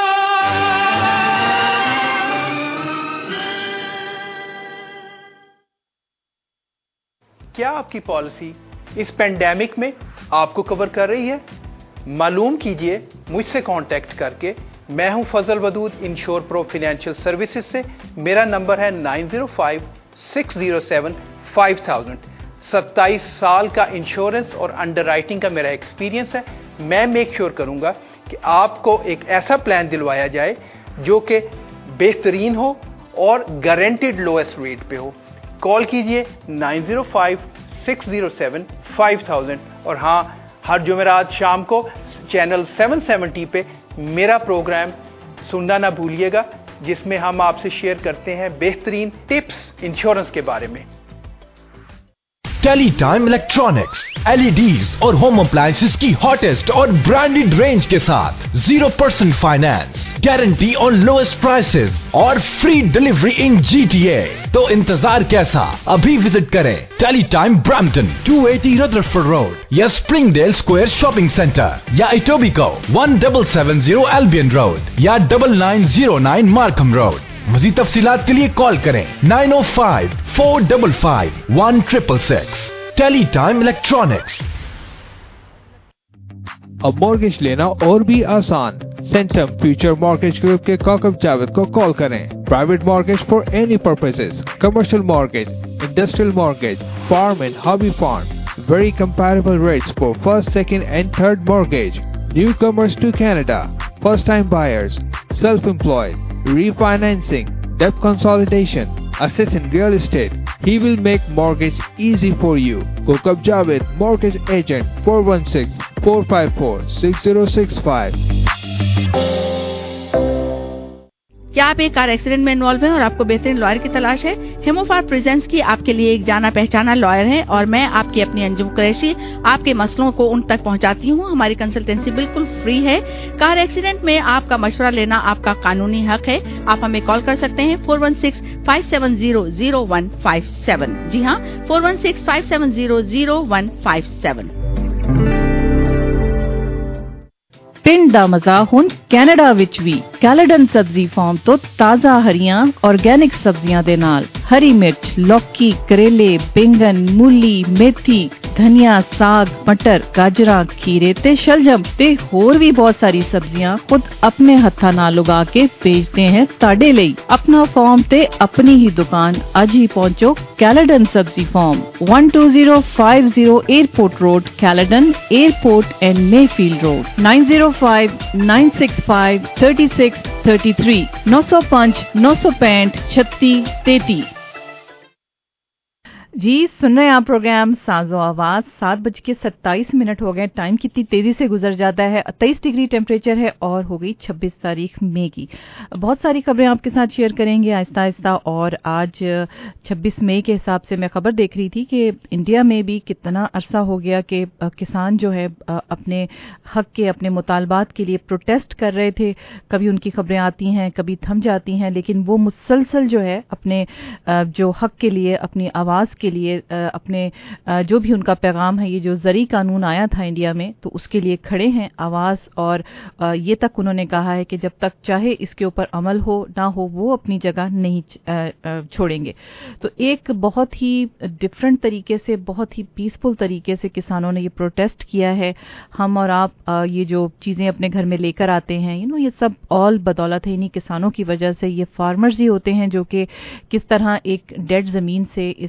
क्या आपकी पॉलिसी इस पेंडेमिक में आपको कवर कर रही है? मालूम कीजिए मुझसे कांटेक्ट करके। मैं हूं Fazal Wadood Insure Pro Financial Services से। मेरा नंबर है nine zero five six zero seven five thousand. सत्ताईस साल का इंश्योरेंस और अंडरराइटिंग का मेरा एक्सपीरियंस है। मैं मेक श्योर करूंगा कि आपको एक ऐसा प्लान दिलवाया जाए जो कि बेहतरीन हो और गारंटीड लोएस्ट रेट पे हो। कॉल कीजिए nine zero five six zero seven five thousand. और हाँ, हर जुमेरात शाम को चैनल सेवन सेवेंटी पे मेरा प्रोग्राम सुनना ना भूलिएगा, जिसमें हम आपसे शेयर करते हैं बेहतरीन टिप्स इंश्योरेंस के बारे में। टेलीटाइम इलेक्ट्रॉनिक्स एलईडीज और होम अप्लायंसेस की हॉटेस्ट और ब्रांडेड रेंज के साथ zero percent finance, guarantee on lowest prices और फ्री डिलीवरी इन जीटीए। तो इंतजार कैसा, अभी विजिट करें Teletime Brampton two eighty Rutherford Road या स्प्रिंगडेल स्क्वायर शॉपिंग सेंटर या Etobicoke one seven seven zero Albion Road या double nine zero nine Markham Road. मज़ीद तफसीलात के लिए कॉल करें nine O five four five five one six six. Teletime electronics. अब mortgage लेना और भी आसान। सेंटम फ्यूचर मॉर्गेज ग्रुप के काकब जावेद को कॉल करें। Private mortgage for any purposes, commercial mortgage, industrial mortgage, farm and hobby farm, very comparable rates for first, second and third mortgage, newcomers to Canada, first time buyers, self-employed, refinancing, debt consolidation, assess in real estate. He will make mortgage easy for you. Kokab Javed, mortgage agent, four one six, four five four, six zero six five. क्या आप एक car accident में involve हैं और आपको बेहतरीन lawyer की तलाश है? हेमोफार प्रेजेंट्स की आपके लिए एक जाना पहचाना लॉयर है और मैं आपकी अपनी अंजुम कुरैशी आपके मसलों को उन तक पहुंचाती हूं। हमारी कंसल्टेंसी बिल्कुल फ्री है। कार एक्सीडेंट में आपका मशवरा लेना आपका कानूनी हक है। आप हमें कॉल कर सकते हैं four one six, five seven zero, zero one five seven. जी हाँ, four one six, five seven zero, zero one five seven. ਪਿੰਡ ਦਾ ਮਜ਼ਾ ਹੁਣ ਕੈਨੇਡਾ ਵਿੱਚ ਵੀ। ਕੈਲੇਡਨ ਸਬਜ਼ੀ ਫਾਰਮ ਤੋਂ ਤਾਜ਼ਾ ਹਰੀਆਂ ਆਰਗੈਨਿਕ ਸਬਜ਼ੀਆਂ ਦੇ ਨਾਲ ਹਰੀ ਮਿਰਚ, ਲੌਕੀ, ਕਰੇਲੇ, ਬੈਂਗਨ, ਮੂਲੀ, ਮੇਥੀ, ਧਨੀਆ, ਸਾਗ, ਮਟਰ, ਗਾਜਰਾਂ, ਖੀਰੇ ਤੇ ਸ਼ਲਜਮ ਤੇ ਹੋਰ ਵੀ ਬਹੁਤ ਸਾਰੀ ਸਬਜ਼ੀਆਂ ਖੁਦ ਆਪਣੇ ਹੱਥਾਂ ਨਾਲ ਉਗਾ ਕੇ ਵੇਚਦੇ ਹਨ ਤੁਹਾਡੇ ਲਈ। ਆਪਣਾ ਫਾਰਮ ਤੇ ਆਪਣੀ ਹੀ ਦੁਕਾਨ ਅੱਜ ਹੀ ਪਹੁੰਚੋ। Caledon Sabzi farm one two zero five zero airport road, Caledon airport and Mayfield road, nine zero five, nine six five, thirty six thirty three, नौ सौ पाँच, नौ सौ पैंठ, छत्तीस तैतीस। जी सुन रहे हैं आप प्रोग्राम साजो आवाज। सात बज के सत्ताईस मिनट हो गए। टाइम कितनी तेजी से गुजर जाता है। तेईस डिग्री टेम्परेचर है और हो गई छब्बीस तारीख मई की। बहुत सारी खबरें आपके साथ शेयर करेंगे आहिस्ता आहिस्ता। और आज छब्बीस मई के हिसाब से मैं खबर देख रही थी कि इंडिया में भी कितना अरसा हो गया कि किसान जो है अपने हक के, अपने मुतालबात के लिए प्रोटेस्ट कर रहे थे। कभी उनकी खबरें आती हैं, कभी थम जाती हैं, लेकिन वो मुसलसल जो है अपने जो हक के लिए, अपनी आवाज़ के लिए, अपने जो भी उनका पैगाम है, ये जो ज़री कानून आया था इंडिया में, तो उसके लिए खड़े हैं आवाज़। और ये तक उन्होंने कहा है कि जब तक चाहे इसके ऊपर अमल हो ना हो, वो अपनी जगह नहीं छोड़ेंगे। तो एक बहुत ही डिफरेंट तरीके से, बहुत ही पीसफुल तरीके से किसानों ने ये प्रोटेस्ट किया है। हम और आप ये जो चीज़ें अपने घर में लेकर आते हैं, यू नो, ये सब ऑल बदौलत है इन्हीं किसानों की वजह से। ये फार्मर्स ही होते हैं जो कि किस तरह एक डेड ज़मीन से इस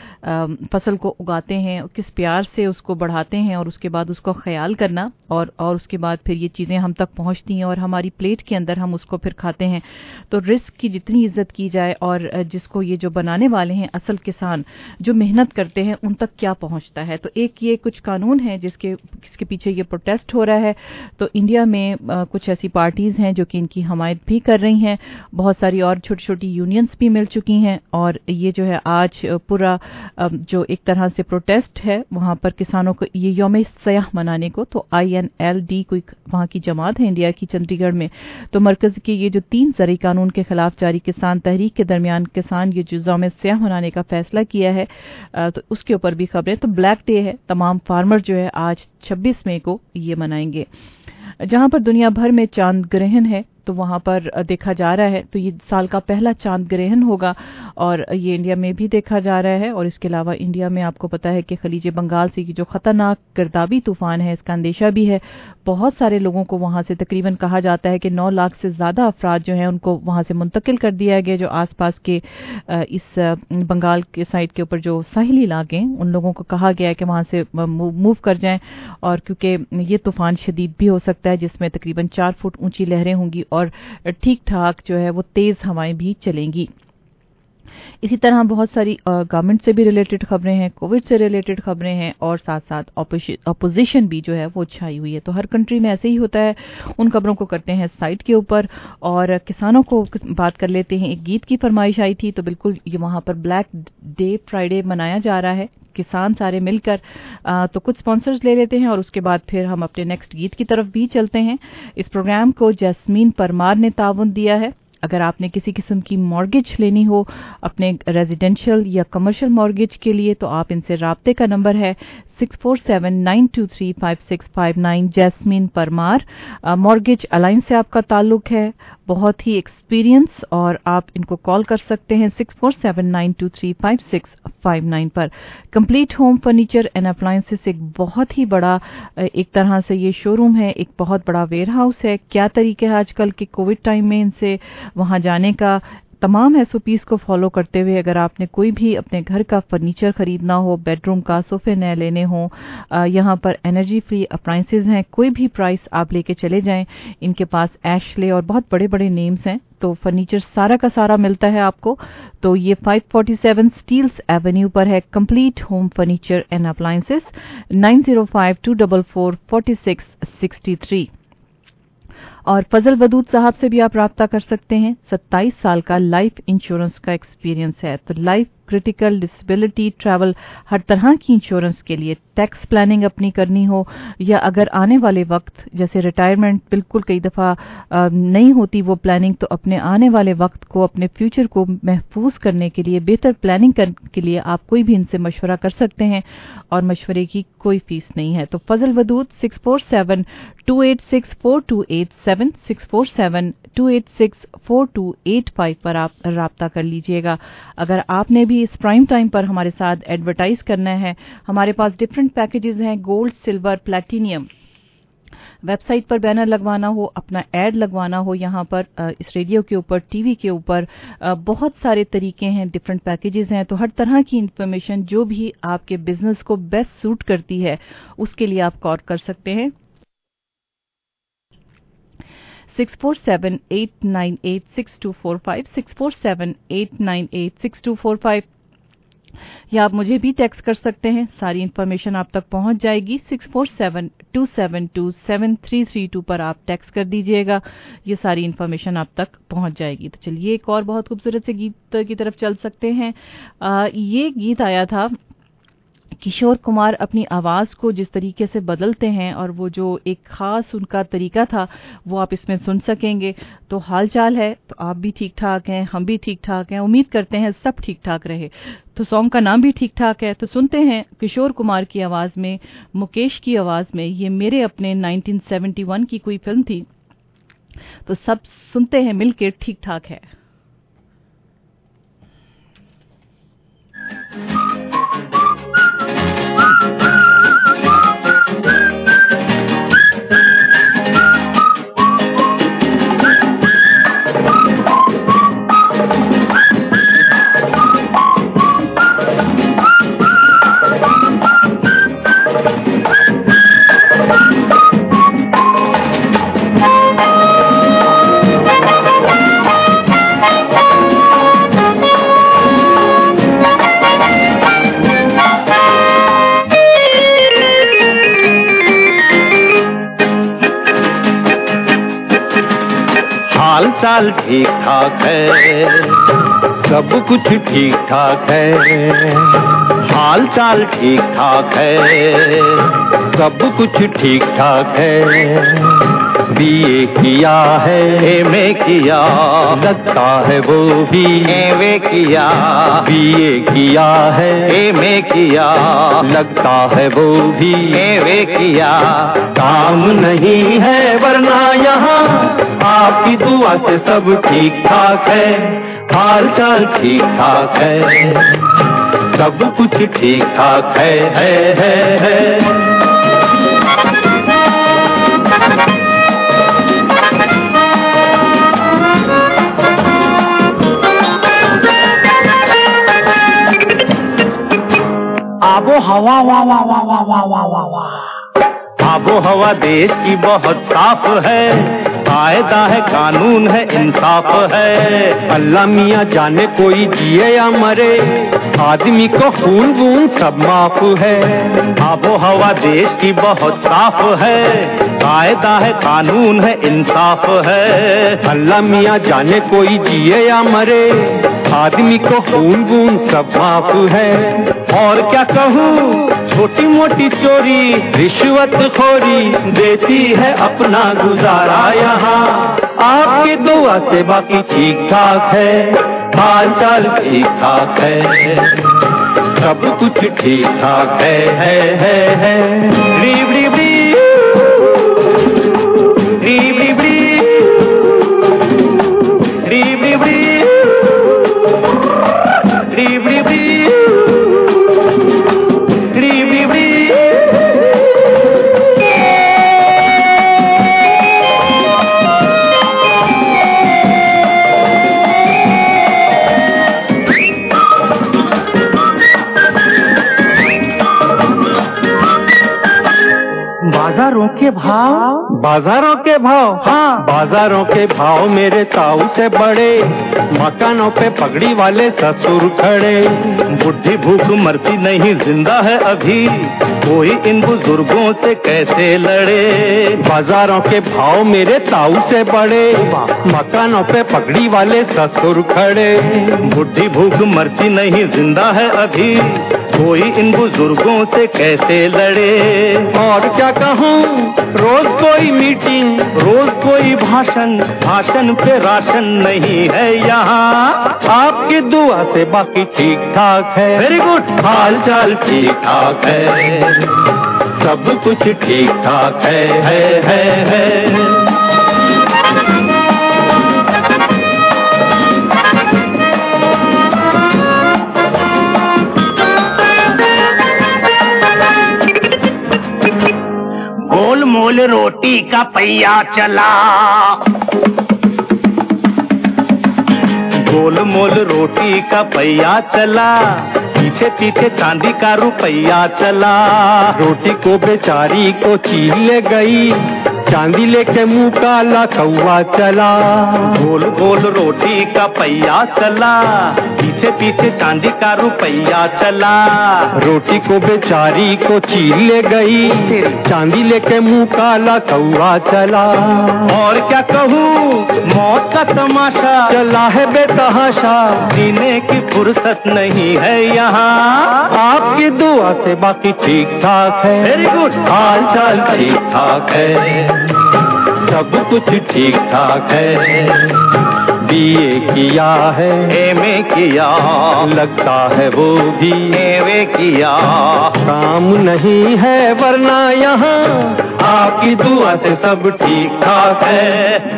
फसल को उगाते हैं, किस प्यार से उसको बढ़ाते हैं और उसके बाद उसको ख्याल करना, और और उसके बाद फिर ये चीज़ें हम तक पहुंचती हैं और हमारी प्लेट के अंदर हम उसको फिर खाते हैं। तो रिस्क की जितनी इज्जत की जाए और जिसको ये जो बनाने वाले हैं असल किसान जो मेहनत करते हैं उन तक क्या पहुंचता है। तो एक ये कुछ कानून है जिसके जिसके पीछे ये प्रोटेस्ट हो रहा है। तो इंडिया में आ, कुछ ऐसी पार्टीज हैं जो कि इनकी हमायत भी कर रही हैं, बहुत सारी और छोटी छोटी यूनियंस भी मिल चुकी हैं, और ये जो है आज पूरा जो एक तरह से प्रोटेस्ट है वहाँ पर किसानों को ये यौम सयाह मनाने को, तो आई एन एल डी कोई वहाँ की जमात है इंडिया की चंडीगढ़ में, तो मरकज के ये जो तीन ज़रई कानून के खिलाफ जारी किसान तहरीक के दरमियान किसान ये जो यौम सयाह मनाने का फैसला किया है, तो उसके ऊपर भी खबरें। तो ब्लैक डे है, तमाम फार्मर जो है आज छब्बीस मई को ये मनाएंगे। जहां पर दुनिया भर में चांद ग्रहण है तो वहां पर देखा जा रहा है, तो ये साल का पहला चांद ग्रहण होगा और ये इंडिया में भी देखा जा रहा है। और इसके अलावा इंडिया में आपको पता है कि खलीज बंगाल से जो खतरनाक गर्दाबी तूफान है इसका अंदेशा भी है। बहुत सारे लोगों को वहां से, तकरीबन कहा जाता है कि नौ लाख से ज्यादा अफराद जो हैं उनको वहां से मुंतकिल कर दिया गया, जो आसपास के इस बंगाल के साइड के ऊपर जो साहिली इलाके हैं उन लोगों को कहा गया है कि वहां से मूव कर जाएं, और क्योंकि ये तूफान शदीद भी हो सकता है जिसमें तकरीबन चार फुट ऊंची लहरें होंगी और ठीक ठाक जो है वो तेज हवाएं भी चलेंगी। इसी तरह बहुत सारी गवर्नमेंट से भी रिलेटेड खबरें हैं, कोविड से रिलेटेड खबरें हैं, और साथ साथ अपोजिशन भी जो है वो छाई हुई है। तो हर कंट्री में ऐसे ही होता है, उन खबरों को करते हैं साइट के ऊपर और किसानों को बात कर लेते हैं। एक गीत की फरमाइश आई थी, तो बिल्कुल ये वहां पर ब्लैक डे फ्राइडे मनाया जा रहा है, किसान सारे मिलकर। आ, तो कुछ स्पॉन्सर्स ले लेते हैं और उसके बाद फिर हम अपने नेक्स्ट गीत की तरफ भी चलते हैं। इस प्रोग्राम को जैस्मीन परमार ने ताउन दिया है। अगर आपने किसी किस्म की मॉर्गेज लेनी हो अपने रेजिडेंशियल या कमर्शियल मॉर्गेज के लिए, तो आप इनसे राब्ते का नंबर है six four seven nine two three five six five nine. Jasmine Parmar, Mortgage Alliance से आपका ताल्लुक है, बहुत ही एक्सपीरियंस, और आप इनको कॉल कर सकते हैं six four seven nine two three five six five nine पर। Complete home furniture and appliances एक बहुत ही बड़ा एक तरह से ये शोरूम है, एक बहुत बड़ा वेयर हाउस है। क्या तरीके हैं आजकल के कोविड टाइम में इनसे वहां जाने का, तमाम एस ओ पीज़ को फॉलो करते हुए अगर आपने कोई भी अपने घर का फर्नीचर खरीदना हो, बेडरूम का सोफे नए लेने हो, यहाँ पर एनर्जी फ्री अप्लायंसेज हैं, कोई भी प्राइस आप लेके चले जाएं। इनके पास एशले और बहुत बड़े बड़े नेम्स हैं, तो फर्नीचर सारा का सारा मिलता है आपको। तो ये five forty seven Steeles Avenue पर है, complete home furniture and appliances, nine zero five two double four forty six sixty three. और फजल वदूद साहब से भी आप राब्ता कर सकते हैं। सत्ताईस साल का लाइफ इंश्योरेंस का एक्सपीरियंस है, तो लाइफ, क्रिटिकल, डिसेबिलिटी, ट्रैवल, हर तरह की इंश्योरेंस के लिए टैक्स प्लानिंग अपनी करनी हो, या अगर आने वाले वक्त जैसे रिटायरमेंट बिल्कुल कई दफ़ा नहीं होती वो प्लानिंग, तो अपने आने वाले वक्त को, अपने फ्यूचर को महफूज करने के लिए, बेहतर प्लानिंग करने के लिए आप कोई भी इनसे मशवरा कर सकते हैं और मशवरे की कोई फीस नहीं है। तो Fazal Wadood six four seven two eight six four two eight seven, six four seven two eight six four two eight five पर आप राब्ता कर लीजिएगा। अगर आपने भी इस प्राइम टाइम पर हमारे साथ एडवर्टाइज करना है, हमारे पास डिफरेंट पैकेजेस हैं, गोल्ड, सिल्वर, प्लैटिनियम। वेबसाइट पर बैनर लगवाना हो, अपना एड लगवाना हो, यहाँ पर इस रेडियो के ऊपर, टीवी के ऊपर, बहुत सारे तरीके हैं, डिफरेंट पैकेजेस हैं। तो हर तरह की इंफॉर्मेशन जो भी आपके बिजनेस को बेस्ट सूट करती है उसके लिए आप कॉल कर सकते हैं six four seven eight nine eight six two four five, six four seven eight nine eight six two four five, या आप मुझे भी टेक्स्ट कर सकते हैं, सारी इन्फॉर्मेशन आप तक पहुंच जाएगी। Six four seven two seven two seven three three two पर आप टेक्स्ट कर दीजिएगा, ये सारी इन्फॉर्मेशन आप तक पहुंच जाएगी। तो चलिए एक और बहुत खूबसूरत से गीत की तरफ चल सकते हैं। आ, ये गीत आया था, किशोर कुमार अपनी आवाज़ को जिस तरीके से बदलते हैं और वो जो एक ख़ास उनका तरीका था वो आप इसमें सुन सकेंगे। तो हाल चाल है, तो आप भी ठीक ठाक हैं, हम भी ठीक ठाक हैं, उम्मीद करते हैं सब ठीक ठाक रहे। तो सॉन्ग का नाम भी ठीक ठाक है, तो सुनते हैं किशोर कुमार की आवाज़ में, मुकेश की आवाज़ में। ये मेरे अपने नाइनटीन सेवेंटी वन की कोई फिल्म थी, तो सब सुनते हैं मिलके ठीक ठाक है। चाल ठीक ठाक है, सब कुछ ठीक ठाक है, हाल चाल ठीक ठाक है, सब कुछ ठीक ठाक है। बीए किया है, एमए किया, लगता है वो भी एमए किया। बीए किया है, एमए किया, लगता है वो भी एमए किया। काम नहीं है वरना यहाँ आपकी दुआ से सब ठीक ठाक है, हाल चाल ठीक ठाक है, सब कुछ ठीक ठाक है, है, है, है। आबो हवा वाह वाह वाह वाह वाह वाह वाह वाह। आबो हवा देश की बहुत साफ है, कायदा है, कानून है, इंसाफ है। अल्लाह मियाँ जाने कोई जिए या मरे, आदमी को खून वून सब माफ है। आबो हवा देश की बहुत साफ है, कायदा है, कानून है, इंसाफ है। अल्लाह मियाँ जाने कोई जिए या मरे, आदमी को खून वून सब माफ है। और क्या कहूँ, छोटी मोटी चोरी रिश्वत खोरी देती है अपना गुजारा यहाँ। आपकी दुआ से बाकी ठीक ठाक है, हाल चाल ठीक ठाक है, सब कुछ ठीक ठाक है, है, है, है। री री री री री री री री री बाजारों के भाव, बाजारों के भाव, हाँ बाजारों के भाव मेरे ताऊ से बड़े, मकानों पे पगड़ी वाले ससुर खड़े। बुढ़ी भूख मरती नहीं जिंदा है अभी, कोई इन बुजुर्गों से कैसे लड़े। बाजारों के भाव मेरे ताऊ से बड़े, मकानों पे पगड़ी वाले ससुर खड़े। बुढ़ी भूख मरती नहीं जिंदा है अभी, कोई इन बुजुर्गों से कैसे लड़े। और क्या कहूँ, रोज कोई मीटिंग, रोज कोई भाषण, भाषण पे राशन नहीं है यहाँ। आपकी दुआ से बाकी ठीक ठाक है, वेरी गुड, हाल चाल ठीक ठाक है, सब कुछ ठीक ठाक है, है, है, है। गोल मोल रोटी का पहिया चला, गोल मोल रोटी का पहिया चला, पीछे पीछे चांदी का रुपया चला। रोटी को बेचारी को चीर ले गई, चांदी लेके मुंह काला कौवा चला। गोल गोल रोटी का पहिया चला, पीछे पीछे चांदी का रुपया चला। रोटी को बेचारी को चीर ले गई, चांदी लेके मुंह काला कौवा चला। और क्या कहूँ, मौत का तमाशा चला है बेतहाशा, जीने की फुर्सत नहीं है यहाँ। आपकी दुआ से बाकी ठीक ठाक है, वेरी गुड, हाल चाल ठीक ठाक है, सब कुछ ठीक ठाक है। बीए किया है, एमए किया, लगता है वो भी एमए किया। काम नहीं है वरना यहाँ आपकी दुआ से सब ठीक ठाक है।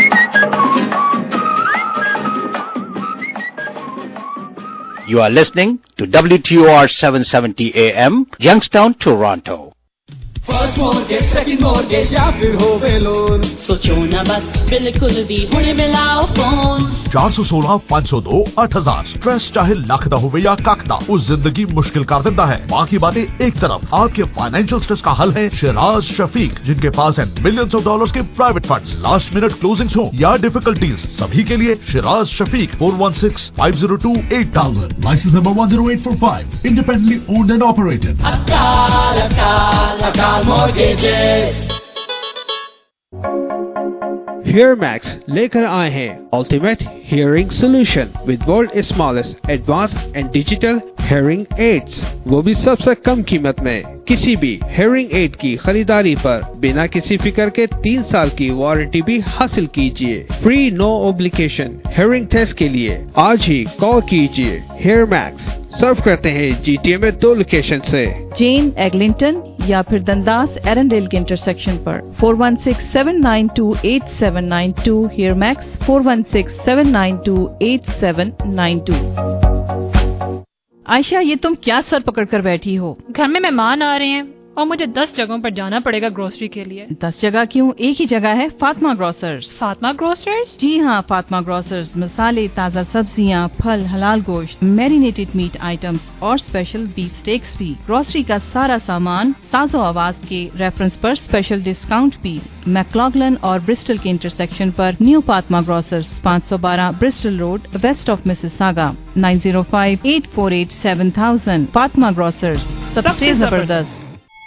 You are listening to W T O R seven seventy A M, Youngstown, Toronto. First mortgage, second mortgage या फिर होवे लोन, सोचो ना बस, बिल्कुल भी हुणे मिलाओ फोन। चार सौ सोलह पाँच सौ दो आठ हजार स्ट्रेस चाहे लख दा होवे या कख दा, उस जिंदगी मुश्किल कर देता है। बाकी बातें एक तरफ, आपके फाइनेंशियल स्ट्रेस का हल है शिराज शफीक, जिनके पास है मिलियंस ऑफ डॉलर्स के private funds. Last minute closings हो या डिफिकल्टीज, सभी के लिए Shiraz Shafiq four one six five zero two eight thousand, license number one zero eight four five, independently owned and operated. अकाल अकाल अकाल mortgages. हेयर मैक्स लेकर आए हैं ultimate hearing solution with world smallest advance and digital hearing aids, वो भी सबसे कम कीमत में। किसी भी हियरिंग एड की खरीदारी पर बिना किसी फिक्र के तीन साल की वारंटी भी हासिल कीजिए। Free no obligation hearing test के लिए आज ही कॉल कीजिए। हेयर मैक्स सर्व करते हैं जीटीए में दो लोकेशन से, जेन एग्लिंटन या फिर दंदास एरंडेल के इंटरसेक्शन पर। Four one six seven nine two eight seven nine two Hear Max four one six seven nine two eight seven nine two. Ayesha, ये तुम क्या सर पकड़ कर बैठी हो? घर में मेहमान आ रहे हैं और मुझे दस जगहों पर जाना पड़ेगा ग्रोसरी के लिए। दस जगह क्यों, एक ही जगह है, फातिमा ग्रोसर्स। फातिमा ग्रोसर्स? जी हाँ, फातिमा ग्रोसर्स मसाले, ताज़ा सब्जियाँ, फल, हलाल गोश्त, मैरिनेटेड मीट आइटम्स और स्पेशल बीफ स्टेक्स भी। ग्रोसरी का सारा सामान साजो आवाज के रेफरेंस पर स्पेशल डिस्काउंट भी। मैक्लॉगलन और ब्रिस्टल के इंटरसेक्शन पर न्यू फातिमा ग्रोसर्स, पाँच सौ बारह Bristol Road, west of Mississauga, nine zero five eight four eight seven thousand. Fatima grocers, सबसे जबरदस्त।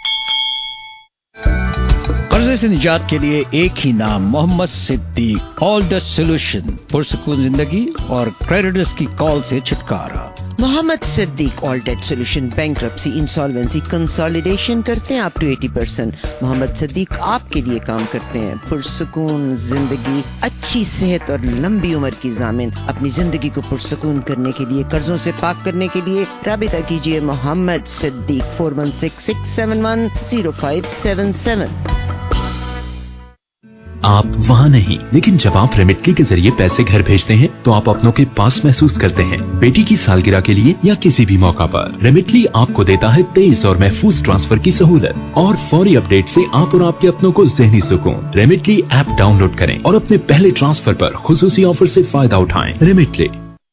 कर्जे से निजात के लिए एक ही नाम, Mohammed Siddiq. All the solution, पुरसुकून जिंदगी और क्रेडिटर्स की कॉल से छुटकारा। Mohammed Siddiq all debt solution, bankruptcy, insolvency, consolidation करते हैं अप टू अस्सी परसेंट। मोहम्मद सिद्दीक आपके लिए काम करते हैं। पुरसुकून जिंदगी, अच्छी सेहत और लंबी उम्र की जामिन। अपनी जिंदगी को पुरसुकून करने के लिए, कर्जों से पाक करने के लिए राबिता कीजिए Mohammed Siddiq four one six six seven one zero five seven seven. आप वहाँ नहीं, लेकिन जब आप रेमिटली के जरिए पैसे घर भेजते हैं तो आप अपनों के पास महसूस करते हैं। बेटी की सालगिरह के लिए या किसी भी मौका पर रेमिटली आपको देता है तेज और महफूज ट्रांसफर की सहूलत और फौरी अपडेट से आप और आपके अपनों को ज़हनी सुकून। रेमिटली ऐप डाउनलोड करें और अपने पहले ट्रांसफर पर खुसूसी ऑफर से फायदा उठाएं। रेमिटली।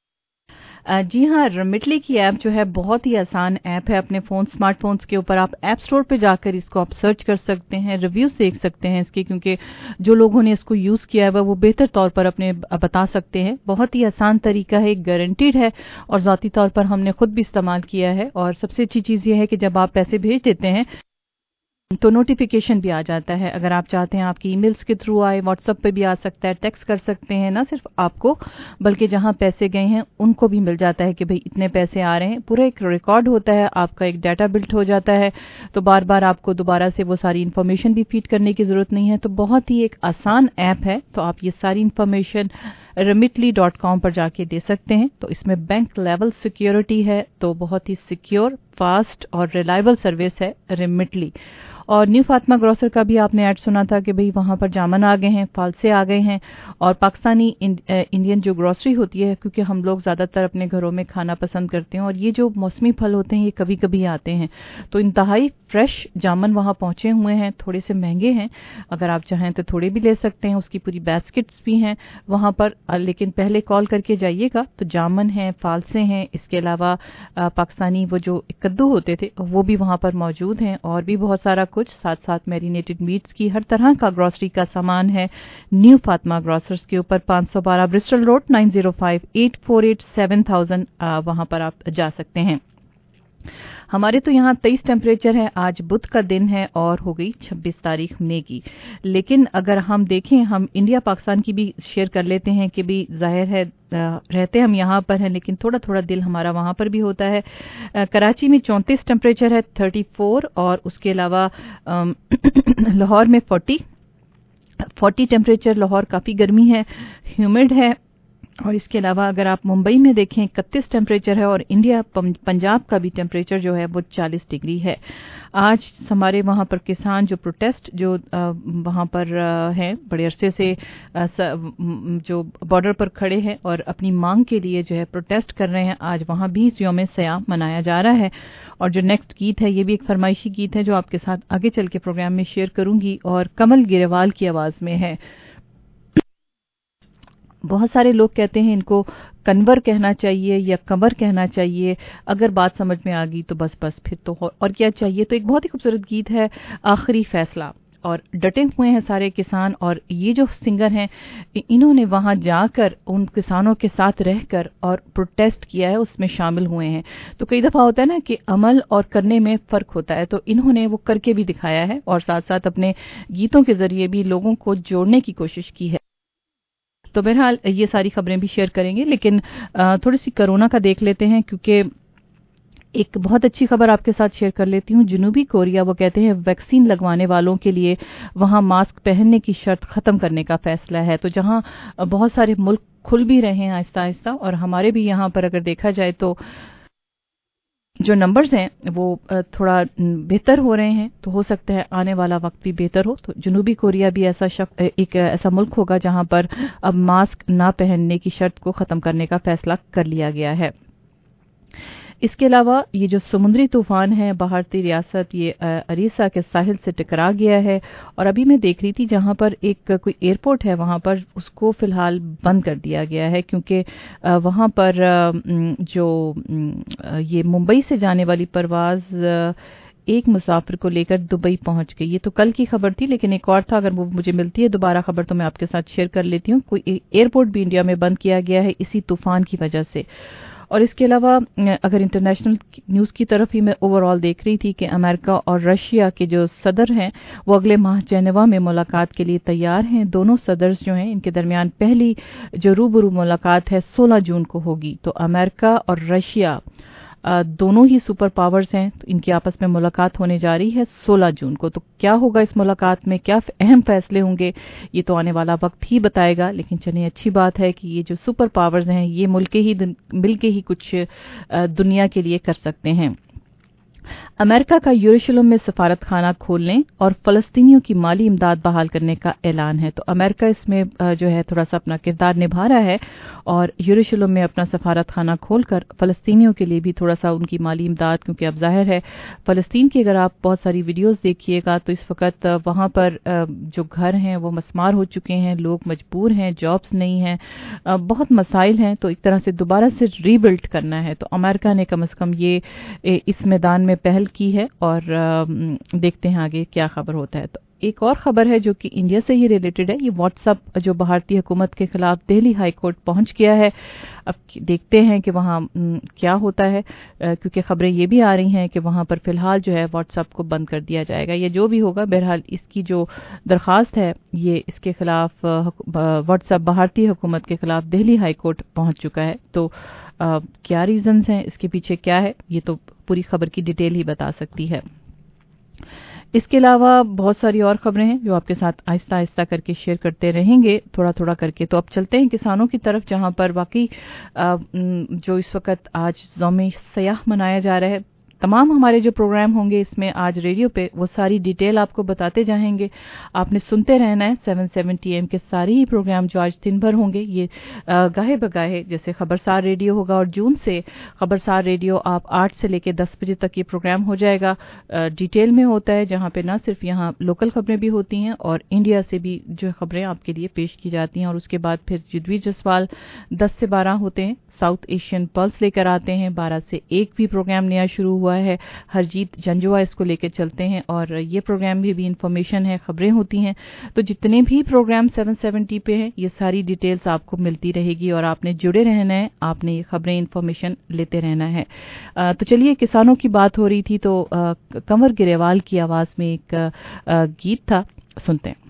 जी हाँ, रेमिटली की ऐप जो है बहुत ही आसान ऐप है। अपने फ़ोन, स्मार्टफोन्स के ऊपर आप ऐप स्टोर पे जाकर इसको आप सर्च कर सकते हैं, रिव्यूज़ देख सकते हैं इसके, क्योंकि जो लोगों ने इसको यूज़ किया है वो बेहतर तौर पर अपने बता सकते हैं। बहुत ही आसान तरीका है, गारंटीड है और ज़ाती तौर पर हमने खुद भी इस्तेमाल किया है। और सबसे अच्छी चीज़ ये है कि जब आप पैसे भेज देते हैं तो नोटिफिकेशन भी आ जाता है। अगर आप चाहते हैं आपकी ईमेल्स के थ्रू आए, व्हाट्सएप पे भी आ सकता है, टेक्स्ट कर सकते हैं, ना सिर्फ आपको बल्कि जहां पैसे गए हैं उनको भी मिल जाता है कि भाई इतने पैसे आ रहे हैं। पूरा एक रिकॉर्ड होता है, आपका एक डाटा बिल्ट हो जाता है, तो बार बार आपको दोबारा से वो सारी इन्फॉर्मेशन भी फीड करने की जरूरत नहीं है। तो बहुत ही एक आसान ऐप है। तो आप ये सारी इन्फॉर्मेशन remitly डॉट कॉम पर जाके दे सकते हैं। तो इसमें बैंक लेवल सिक्योरिटी है, तो बहुत ही सिक्योर, फास्ट और रिलायबल सर्विस है रेमिटली। और न्यू फातिमा ग्रोसर का भी आपने ऐड सुना था कि भाई वहां पर जामन आ गए हैं, फालसे आ गए हैं और पाकिस्तानी इंडियन जो ग्रोसरी होती है, क्योंकि हम लोग ज़्यादातर अपने घरों में खाना पसंद करते हैं और ये जो मौसमी फल होते हैं ये कभी कभी आते हैं, तो इंतहाई फ्रेश जामन वहाँ पहुँचे हुए हैं। थोड़े से महंगे हैं, अगर आप चाहें तो थोड़े भी ले सकते हैं, उसकी पूरी बास्केट्स भी हैं वहाँ पर, लेकिन पहले कॉल करके जाइएगा। तो जामन है, फालसे हैं, इसके अलावा पाकिस्तानी वो जो कद्दू होते थे वो भी वहाँ पर मौजूद हैं और भी बहुत सारा कुछ, साथ साथ मैरिनेटेड मीट्स की हर तरह का ग्रोसरी का सामान है न्यू फातिमा ग्रोसर्स के ऊपर, पाँच सौ बारह Bristol Road, nine zero five eight four eight seven thousand. वहां पर आप जा सकते हैं। हमारे तो यहाँ तेईस टेम्परेचर है, आज बुध का दिन है और हो गई छब्बीस तारीख मई की। लेकिन अगर हम देखें, हम इंडिया पाकिस्तान की भी शेयर कर लेते हैं कि भी जाहिर है रहते हम यहाँ पर हैं लेकिन थोड़ा थोड़ा दिल हमारा वहाँ पर भी होता है। कराची में चौंतीस टेम्परेचर है, थर्टी फोर, और उसके अलावा लाहौर में फोर्टी फोर्टी टेम्परेचर, लाहौर काफ़ी गर्मी है, ह्यूमिड है। और इसके अलावा अगर आप मुंबई में देखें इकतीस टेम्परेचर है और इंडिया पंजाब का भी टेम्परेचर जो है वो चालीस डिग्री है। आज हमारे वहाँ पर किसान जो प्रोटेस्ट जो वहाँ पर हैं, बड़े अरसे से जो बॉर्डर पर खड़े हैं और अपनी मांग के लिए जो है प्रोटेस्ट कर रहे हैं, आज वहाँ भी यौम सयाम मनाया जा रहा है। और जो नेक्स्ट गीत है ये भी एक फरमाइशी गीत है जो आपके साथ आगे चल के प्रोग्राम में शेयर करूंगी और कमल गिरेवाल की आवाज़ में है। बहुत सारे लोग कहते हैं इनको कन्वर कहना चाहिए या कमर कहना चाहिए, अगर बात समझ में आ गई तो बस बस फिर तो और क्या चाहिए। तो एक बहुत ही खूबसूरत गीत है आखिरी फैसला, और डटे हुए हैं सारे किसान, और ये जो सिंगर हैं इन्होंने वहां जाकर उन किसानों के साथ रहकर और प्रोटेस्ट किया है, उसमें शामिल हुए हैं। तो कई दफ़ा होता है ना कि अमल और करने में फ़र्क होता है, तो इन्होंने वो करके भी दिखाया है और साथ साथ अपने गीतों के ज़रिए भी लोगों को जोड़ने की कोशिश की है। तो बहरहाल ये सारी खबरें भी शेयर करेंगे, लेकिन थोड़ी सी कोरोना का देख लेते हैं, क्योंकि एक बहुत अच्छी खबर आपके साथ शेयर कर लेती हूँ। जनूबी कोरिया, वो कहते हैं वैक्सीन लगवाने वालों के लिए वहां मास्क पहनने की शर्त खत्म करने का फैसला है। तो जहां बहुत सारे मुल्क खुल भी रहे हैं आहिस्ता आहिस्ता, और हमारे भी यहाँ पर अगर देखा जाए तो जो नंबर्स हैं वो थोड़ा बेहतर हो रहे हैं, तो हो सकता है आने वाला वक्त भी बेहतर हो। तो जनूबी कोरिया भी ऐसा शक, एक ऐसा मुल्क होगा जहां पर अब मास्क ना पहनने की शर्त को खत्म करने का फैसला कर लिया गया है। इसके अलावा ये जो समुद्री तूफान है भारतीय रियासत ये अरीसा के साहिल से टकरा गया है, और अभी मैं देख रही थी जहां पर एक कोई एयरपोर्ट है वहां पर उसको फिलहाल बंद कर दिया गया है, क्योंकि वहां पर जो ये मुंबई से जाने वाली परवाज एक मुसाफिर को लेकर दुबई पहुंच गई। ये तो कल की खबर थी, लेकिन एक और था, अगर वो मुझे मिलती है दोबारा खबर तो मैं आपके साथ शेयर कर लेती हूँ। कोई एयरपोर्ट भी इंडिया में बंद किया गया है इसी तूफान की वजह से। और इसके अलावा अगर इंटरनेशनल न्यूज़ की तरफ ही मैं ओवरऑल देख रही थी कि अमेरिका और रशिया के जो सदर हैं वो अगले माह जेनेवा में मुलाकात के लिए तैयार हैं। दोनों सदर्स जो हैं इनके दरमियान पहली जो रूबरू मुलाकात है सोलह जून को होगी। तो अमेरिका और रशिया दोनों ही सुपर पावर्स हैं, तो इनकी आपस में मुलाकात होने जा रही है सोलह जून को। तो क्या होगा इस मुलाकात में, क्या अहम फैसले होंगे, ये तो आने वाला वक्त ही बताएगा। लेकिन चलिए अच्छी बात है कि ये जो सुपर पावर्स हैं ये मुल्क के ही मिलके ही कुछ दुनिया के लिए कर सकते हैं। अमेरिका का यरूशलेम में सफारत खाना खोलने और फलस्तीनियों की माली इमदाद बहाल करने का ऐलान है। तो अमेरिका इसमें जो है थोड़ा सा अपना किरदार निभा रहा है और यरूशलेम में अपना सफारत खाना खोलकर फलस्तीनियों के लिए भी थोड़ा सा उनकी माली इमदाद, क्योंकि अब जाहिर है फलस्तीन की अगर आप बहुत सारी वीडियोस देखिएगा तो इस वक्त वहां पर जो घर हैं वो मस्मार हो चुके हैं, लोग मजबूर हैं, जॉब्स नहीं हैं, बहुत मसाइल हैं। तो एक तरह से दोबारा से रीबिल्ड करना है। तो अमेरिका ने कम से कम ये इस मैदान में पहल की है, और देखते हैं आगे क्या खबर होता है। तो एक और खबर है जो कि इंडिया से ही रिलेटेड है। ये व्हाट्सएप जो भारतीय हुकूमत के खिलाफ दिल्ली हाई कोर्ट पहुंच गया है। अब देखते हैं कि वहां क्या होता है, क्योंकि खबरें ये भी आ रही हैं कि वहां पर फिलहाल जो है व्हाट्सएप को बंद कर दिया जाएगा। ये जो भी होगा, बहरहाल इसकी जो दरखास्त है ये इसके खिलाफ व्हाट्सएप भारतीय हुकूमत के खिलाफ दिल्ली हाई कोर्ट पहुंच चुका है। तो आ, क्या रीजंस हैं, इसके पीछे क्या है, ये तो पूरी खबर की डिटेल ही बता सकती है। इसके अलावा बहुत सारी और खबरें हैं जो आपके साथ आहिस्ता आहिस्ता करके शेयर करते रहेंगे, थोड़ा थोड़ा करके। तो अब चलते हैं किसानों की तरफ, जहां पर वाकई जो इस वक्त आज यौम सयाह मनाया जा रहा है। तमाम हमारे जो प्रोग्राम होंगे इसमें आज रेडियो पे वो सारी डिटेल आपको बताते जाएंगे। आपने सुनते रहना है सेवन सेवेंटी एम के सारे ही प्रोग्राम जो आज दिन भर होंगे। ये गाहे बगाहे जैसे खबरसार रेडियो होगा, और जून से खबरसार रेडियो आप आठ से लेकर दस बजे तक ये प्रोग्राम हो जाएगा। डिटेल में होता है, जहाँ पे ना सिर्फ यहाँ लोकल खबरें भी होती हैं और इंडिया से भी जो खबरें आपके लिए पेश की जाती हैं। और उसके बाद फिर जिद्वी जसवाल दस से बारह होते हैं, साउथ एशियन पल्स लेकर आते हैं। बारह से एक भी प्रोग्राम नया शुरू हुआ है, हरजीत जंजुआ इसको लेकर चलते हैं, और ये प्रोग्राम भी, भी इंफॉर्मेशन है, खबरें होती हैं। तो जितने भी प्रोग्राम सेवन सेवेंटी पे हैं ये सारी डिटेल्स आपको मिलती रहेगी, और आपने जुड़े रहना है, आपने ये खबरें इंफॉर्मेशन लेते रहना है। आ, तो चलिए, किसानों की बात हो रही थी तो आ, कंवर गिरेवाल की आवाज में एक आ, गीत था, सुनते हैं।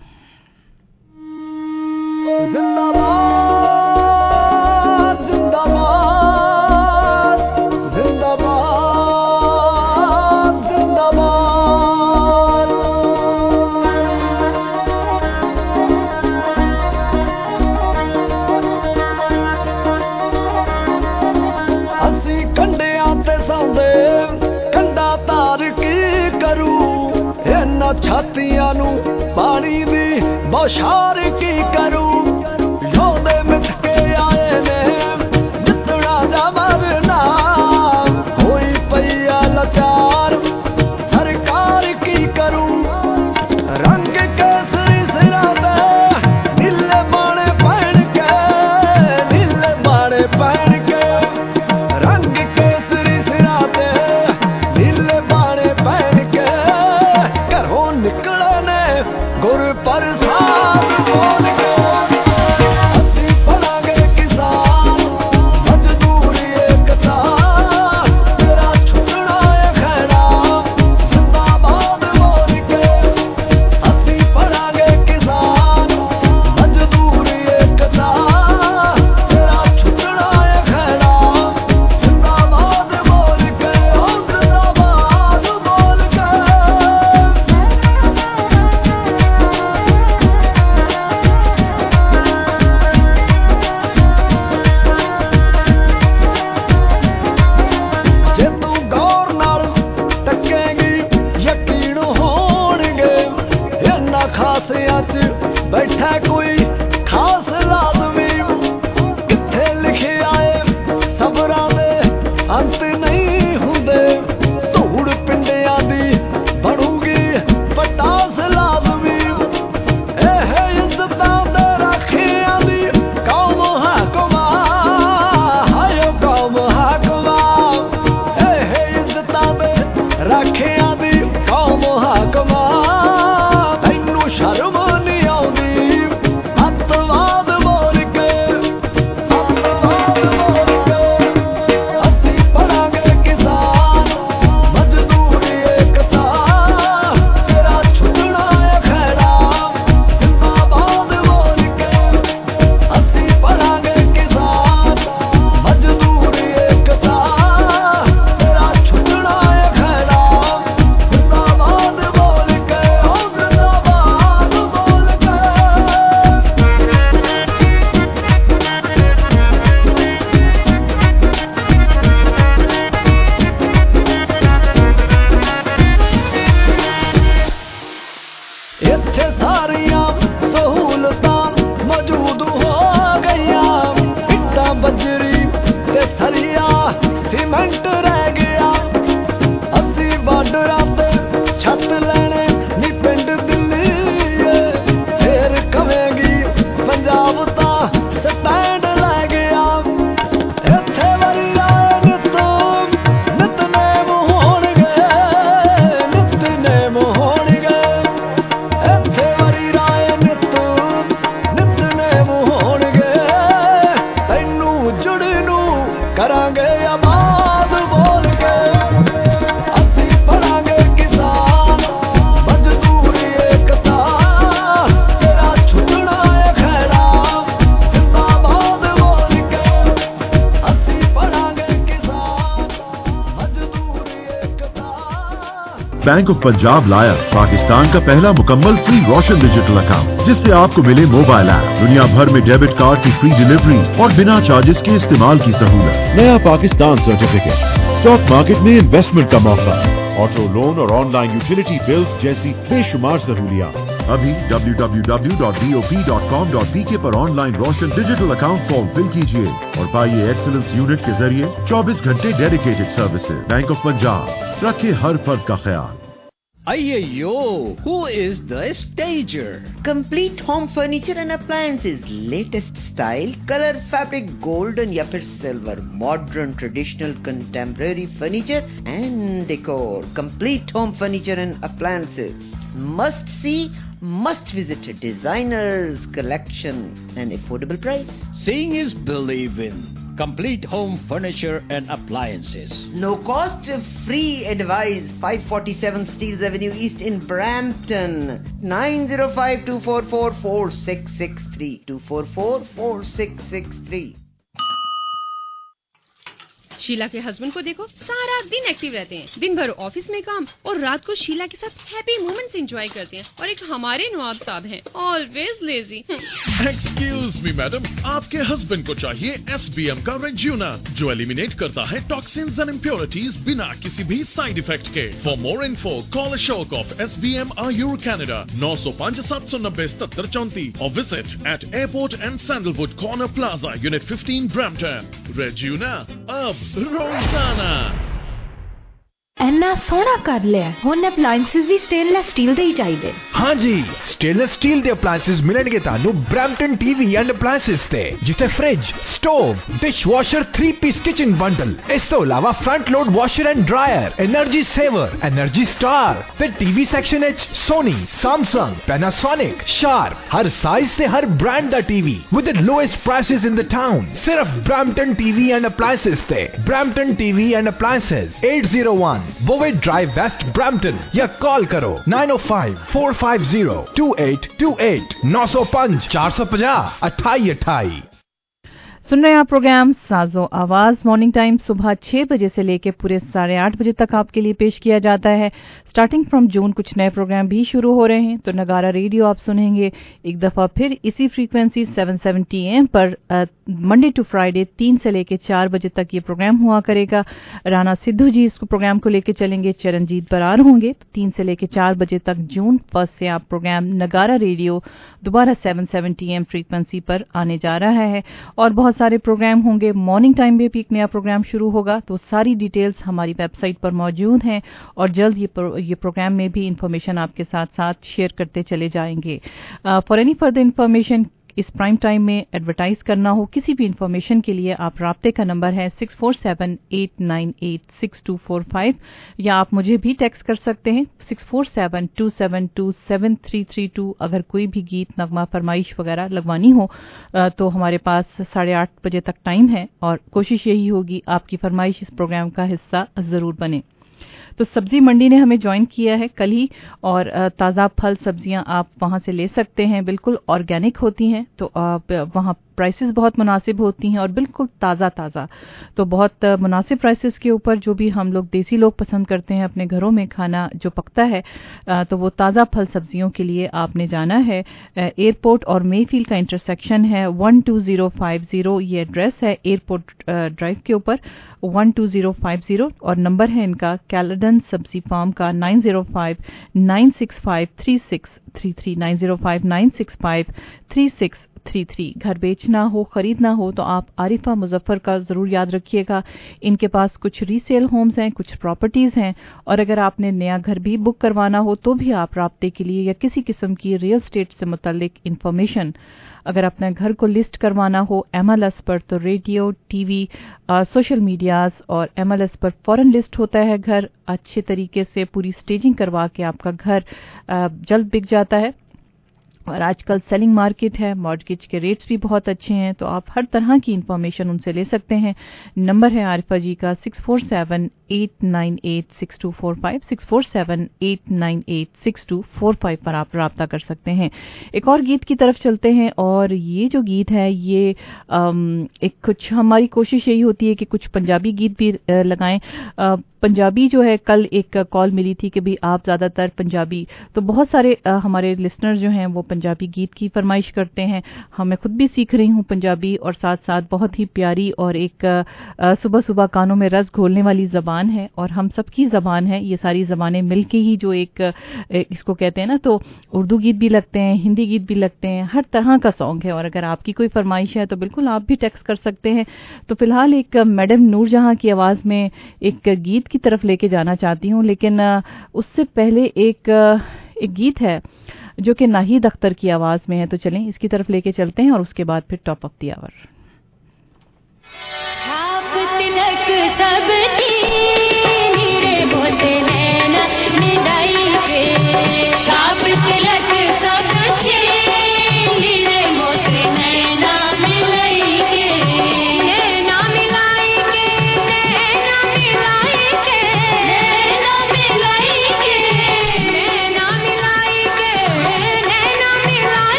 छातियां नू पानी दी बौछार की करूं, योदे मिथ के आए ने जितना जा मरना, कोई पैया लाचार सरकार की करूं। रंग केसरी सिरा दे नीले बाणे पहन के, नीले बाणे पहन के, रंग केसरी सिरा दे नीले बाणे पहन के, निकले ने गुर प्रसाद बोल के, अति बड़ा सीमेंट रह गया अस्सी बार्डरां ते छत लेने नी पिंड दिल्ली फिर कवेगी पंजाब ता स्टैंड लै गया इत्थे वरी राय नितम नितनेम होणगे नितनेम होणगे इत्थे वरी राय नितम नितनेम होणगे तैनू जुड़ी नू करांगे आबाद बोल के ਅਸੀਂ ਪੜਾਂਗੇ ਕਿਸਾਨ ਮਜ਼ਦੂਰੀ ਏਕਤਾ ਤੇਰਾ ਛੁੱਟਣਾ ਏ ਖੈੜਾ ਜ਼ਿੰਦਾਬਾਦ ਬੋਲ ਕੇ ਅਸੀਂ ਪੜਾਂਗੇ ਕਿਸਾਨ ਮਜ਼ਦੂਰੀ ਏਕਤਾ बैंक ऑफ पंजाब लाया पाकिस्तान का पहला मुकम्मल फ्री रोशन डिजिटल अकाउंट जिससे आपको मिले मोबाइल ऐप, दुनिया भर में डेबिट कार्ड की फ्री डिलीवरी और बिना चार्जेस के इस्तेमाल की सहूलत, नया पाकिस्तान सर्टिफिकेट, स्टॉक मार्केट में इन्वेस्टमेंट का मौका, ऑटो लोन और ऑनलाइन यूटिलिटी बिल्स जैसी बेशुमार सहूलियात। अभी W W W dot B O P dot com dot P K पर online Roshan digital account form fill कीजिए और पाइए एक्सीलेंस यूनिट के जरिए चौबीस घंटे dedicated services. Bank of Punjab, रखे हर फर्द का ख्याल। Ayyo, who is the stager? Complete home furniture and appliances, latest style, color, fabric, golden या फिर silver, modern, traditional, contemporary furniture and decor. Complete home furniture and appliances. Must see, must visit a designer's collection and affordable price. Seeing is believing. Complete home furniture and appliances. No cost, free advice. five forty-seven Steeles Avenue East in Brampton. nine zero five, two four four, four six six three. two four four, four six six three. Sheila के husband को देखो, सारा दिन active रहते हैं, दिन भर office में काम और रात को शीला के साथ हैप्पी मोमेंट्स एंजॉय करते हैं। और एक हमारे नवाब साहब हैं, always lazy. Excuse me madam, आपके हस्बैंड को चाहिए एस बी एम का रेज्यूना जो एलिमिनेट करता है टॉक्सिन्स एंड इम्प्योरिटीज बिना किसी भी साइड इफेक्ट के। For more info call Ashok of S B M Ayur Canada नौ सौ पाँच सात सौ नब्बे सतर चौंतीस और visit at Airport and Sandalwood corner plaza unit fifteen Brampton. रेज्यूना अब रोजाना। ਇੰਨਾ ਸੋਹਣਾ ਕਰ ਲਿਆ ਹੁਣ ਅਪਲਾਈਐਂਸਿਸ ਵੀ ਸਟੇਨਲੈਸ ਸਟੀਲ ਦੇ ਹੀ ਚਾਹੀਦੇ। हाँ जी, स्टेनलेस स्टील ਦੇ ਅਪਲਾਈਐਂਸਿਸ ਮਿਲਣਗੇ ਤੁਹਾਨੂੰ ਬ੍ਰੈਂਪਟਨ ਟੀਵੀ ਐਂਡ ਅਪਲਾਈਐਂਸਿਸ ਤੇ, ਜਿੱਥੇ fridge, stove, dishwasher three piece kitchen bundle, ਇਸ ਤੋਂ ਇਲਾਵਾ front load washer and dryer, energy saver, energy star ਤੇ ਟੀਵੀ ਸੈਕਸ਼ਨ ਵਿੱਚ ਸੋਨੀ, ਸੈਮਸੰਗ, ਪੈਨਾਸੋਨਿਕ, ਸ਼ਾਰਪ, ਹਰ ਸਾਈਜ਼ ਤੇ ਹਰ ਬ੍ਰਾਂਡ ਦਾ TV with the lowest prices in the town. ਸਿਰਫ ਬ੍ਰੈਂਪਟਨ ਟੀਵੀ ਐਂਡ ਅਪਲਾਈਐਂਸਿਸ ਤੇ। Brampton TV and appliances eight oh one Bovey Drive West Brampton या call करो nine oh five, four five zero, two eight two eight nine oh five, four five zero, अट्ठाई अट्ठाई। सुन रहे हैं आप programme साजो आवाज। मॉर्निंग टाइम सुबह छह बजे से लेकर पूरे साढ़े आठ बजे तक आपके लिए पेश किया जाता है। स्टार्टिंग फ्रॉम जून कुछ नए प्रोग्राम भी शुरू हो रहे हैं, तो नगारा रेडियो आप सुनेंगे एक दफा फिर इसी फ्रीक्वेंसी सेवन सेवेंटी एम पर मंडे टू फ्राइडे तीन से लेकर चार बजे तक ये प्रोग्राम हुआ करेगा। राना सिद्धू जी इस प्रोग्राम को लेकर चलेंगे, चरणजीत बरार होंगे। तो तीन से लेकर चार बजे तक जून फर्स्ट से आप प्रोग्राम नगारा रेडियो दोबारा सेवन सेवेंटी एम फ्रीक्वेंसी पर आने जा रहा है और बहुत सारे प्रोग्राम होंगे। मॉर्निंग टाइम में भी एक नया प्रोग्राम शुरू होगा, तो सारी डिटेल्स हमारी वेबसाइट पर मौजूद हैं और जल्द ये प्रो, ये प्रोग्राम में भी इंफॉर्मेशन आपके साथ साथ शेयर करते चले जाएंगे। फॉर एनी फर्दर इंफॉर्मेशन, इस प्राइम टाइम में एडवर्टाइज करना हो, किसी भी इंफॉर्मेशन के लिए आप राब्ते का नंबर है six four seven eight nine eight six two four five या आप मुझे भी टेक्स्ट कर सकते हैं six four seven two seven two seven three three two. अगर कोई भी गीत, नगमा, फरमाइश वगैरह लगवानी हो तो हमारे पास साढ़े आठ बजे तक टाइम है और कोशिश यही होगी आपकी फरमाइश इस प्रोग्राम का हिस्सा ज़रूर बने। तो सब्जी मंडी ने हमें ज्वाइन किया है कल ही और ताज़ा फल सब्जियां आप वहां से ले सकते हैं, बिल्कुल ऑर्गेनिक होती हैं, तो आप वहां प्राइसेस बहुत मुनासिब होती हैं और बिल्कुल ताज़ा ताज़ा। तो बहुत मुनासिब प्राइसेस के ऊपर जो भी हम लोग देसी लोग पसंद करते हैं अपने घरों में खाना जो पकता है, तो वो ताज़ा फल सब्जियों के लिए आपने जाना है। एयरपोर्ट और मेफील्ड का इंटरसेक्शन है one two zero five zero, ये एड्रेस है एयरपोर्ट ड्राइव के ऊपर one two zero five zero और नंबर है इनका कैलेडन सब्जी फार्म का nine zero five nine six five three six three three nine zero five nine six five three six three three. घर बेचना हो, खरीदना हो तो आप आरिफा मुजफ्फर का ज़रूर याद रखिएगा। इनके पास कुछ रीसेल होम्स हैं, कुछ प्रॉपर्टीज़ हैं, और अगर आपने नया घर भी बुक करवाना हो तो भी आप राब्ते के लिए या किसी किस्म की रियल स्टेट से मुतल्लिक इंफॉर्मेशन, अगर अपने घर को लिस्ट करवाना हो एमएलएस पर, तो रेडियो, टीवी, सोशल मीडियाज और एमएलएस पर फौरन लिस्ट होता है घर। अच्छे तरीके से पूरी स्टेजिंग करवा के आपका घर आ, जल्द बिक जाता है। और आजकल सेलिंग मार्केट है, मॉर्गेज के रेट्स भी बहुत अच्छे हैं, तो आप हर तरह की इंफॉर्मेशन उनसे ले सकते हैं। नंबर है आरिफा जी का six four seven eight nine eight six two four five, six four seven eight nine eight six two four five पर आप राब्ता कर सकते हैं। एक और गीत की तरफ चलते हैं, और ये जो गीत है ये आम, एक कुछ हमारी कोशिश यही होती है कि कुछ पंजाबी गीत भी लगाएं। आ, पंजाबी जो है, कल एक कॉल मिली थी कि भी आप ज़्यादातर पंजाबी, तो बहुत सारे आ, हमारे लिसनर्स जो हैं वो पंजाबी गीत की फरमाइश करते हैं। हाँ, मैं खुद भी सीख रही हूँ पंजाबी, और साथ साथ बहुत ही प्यारी और एक आ, सुबह सुबह कानों में रस घोलने वाली ज़बान है, और हम सबकी ज़बान है। ये सारी ज़बानें मिलके ही जो एक, एक इसको कहते हैं ना, तो उर्दू गीत भी लगते हैं, हिंदी गीत भी लगते हैं, हर तरह का सॉन्ग है। और अगर आपकी कोई फरमाइश है तो बिल्कुल आप भी टेक्स्ट कर सकते हैं। तो फिलहाल एक मैडम नूर जहाँ की आवाज़ में एक गीत की तरफ लेके जाना चाहती हूँ, लेकिन उससे पहले एक एक गीत है जो कि नाहिद अख्तर की आवाज में है, तो चलें इसकी तरफ लेके चलते हैं और उसके बाद फिर टॉप अप द आवर। छाप तिलक सब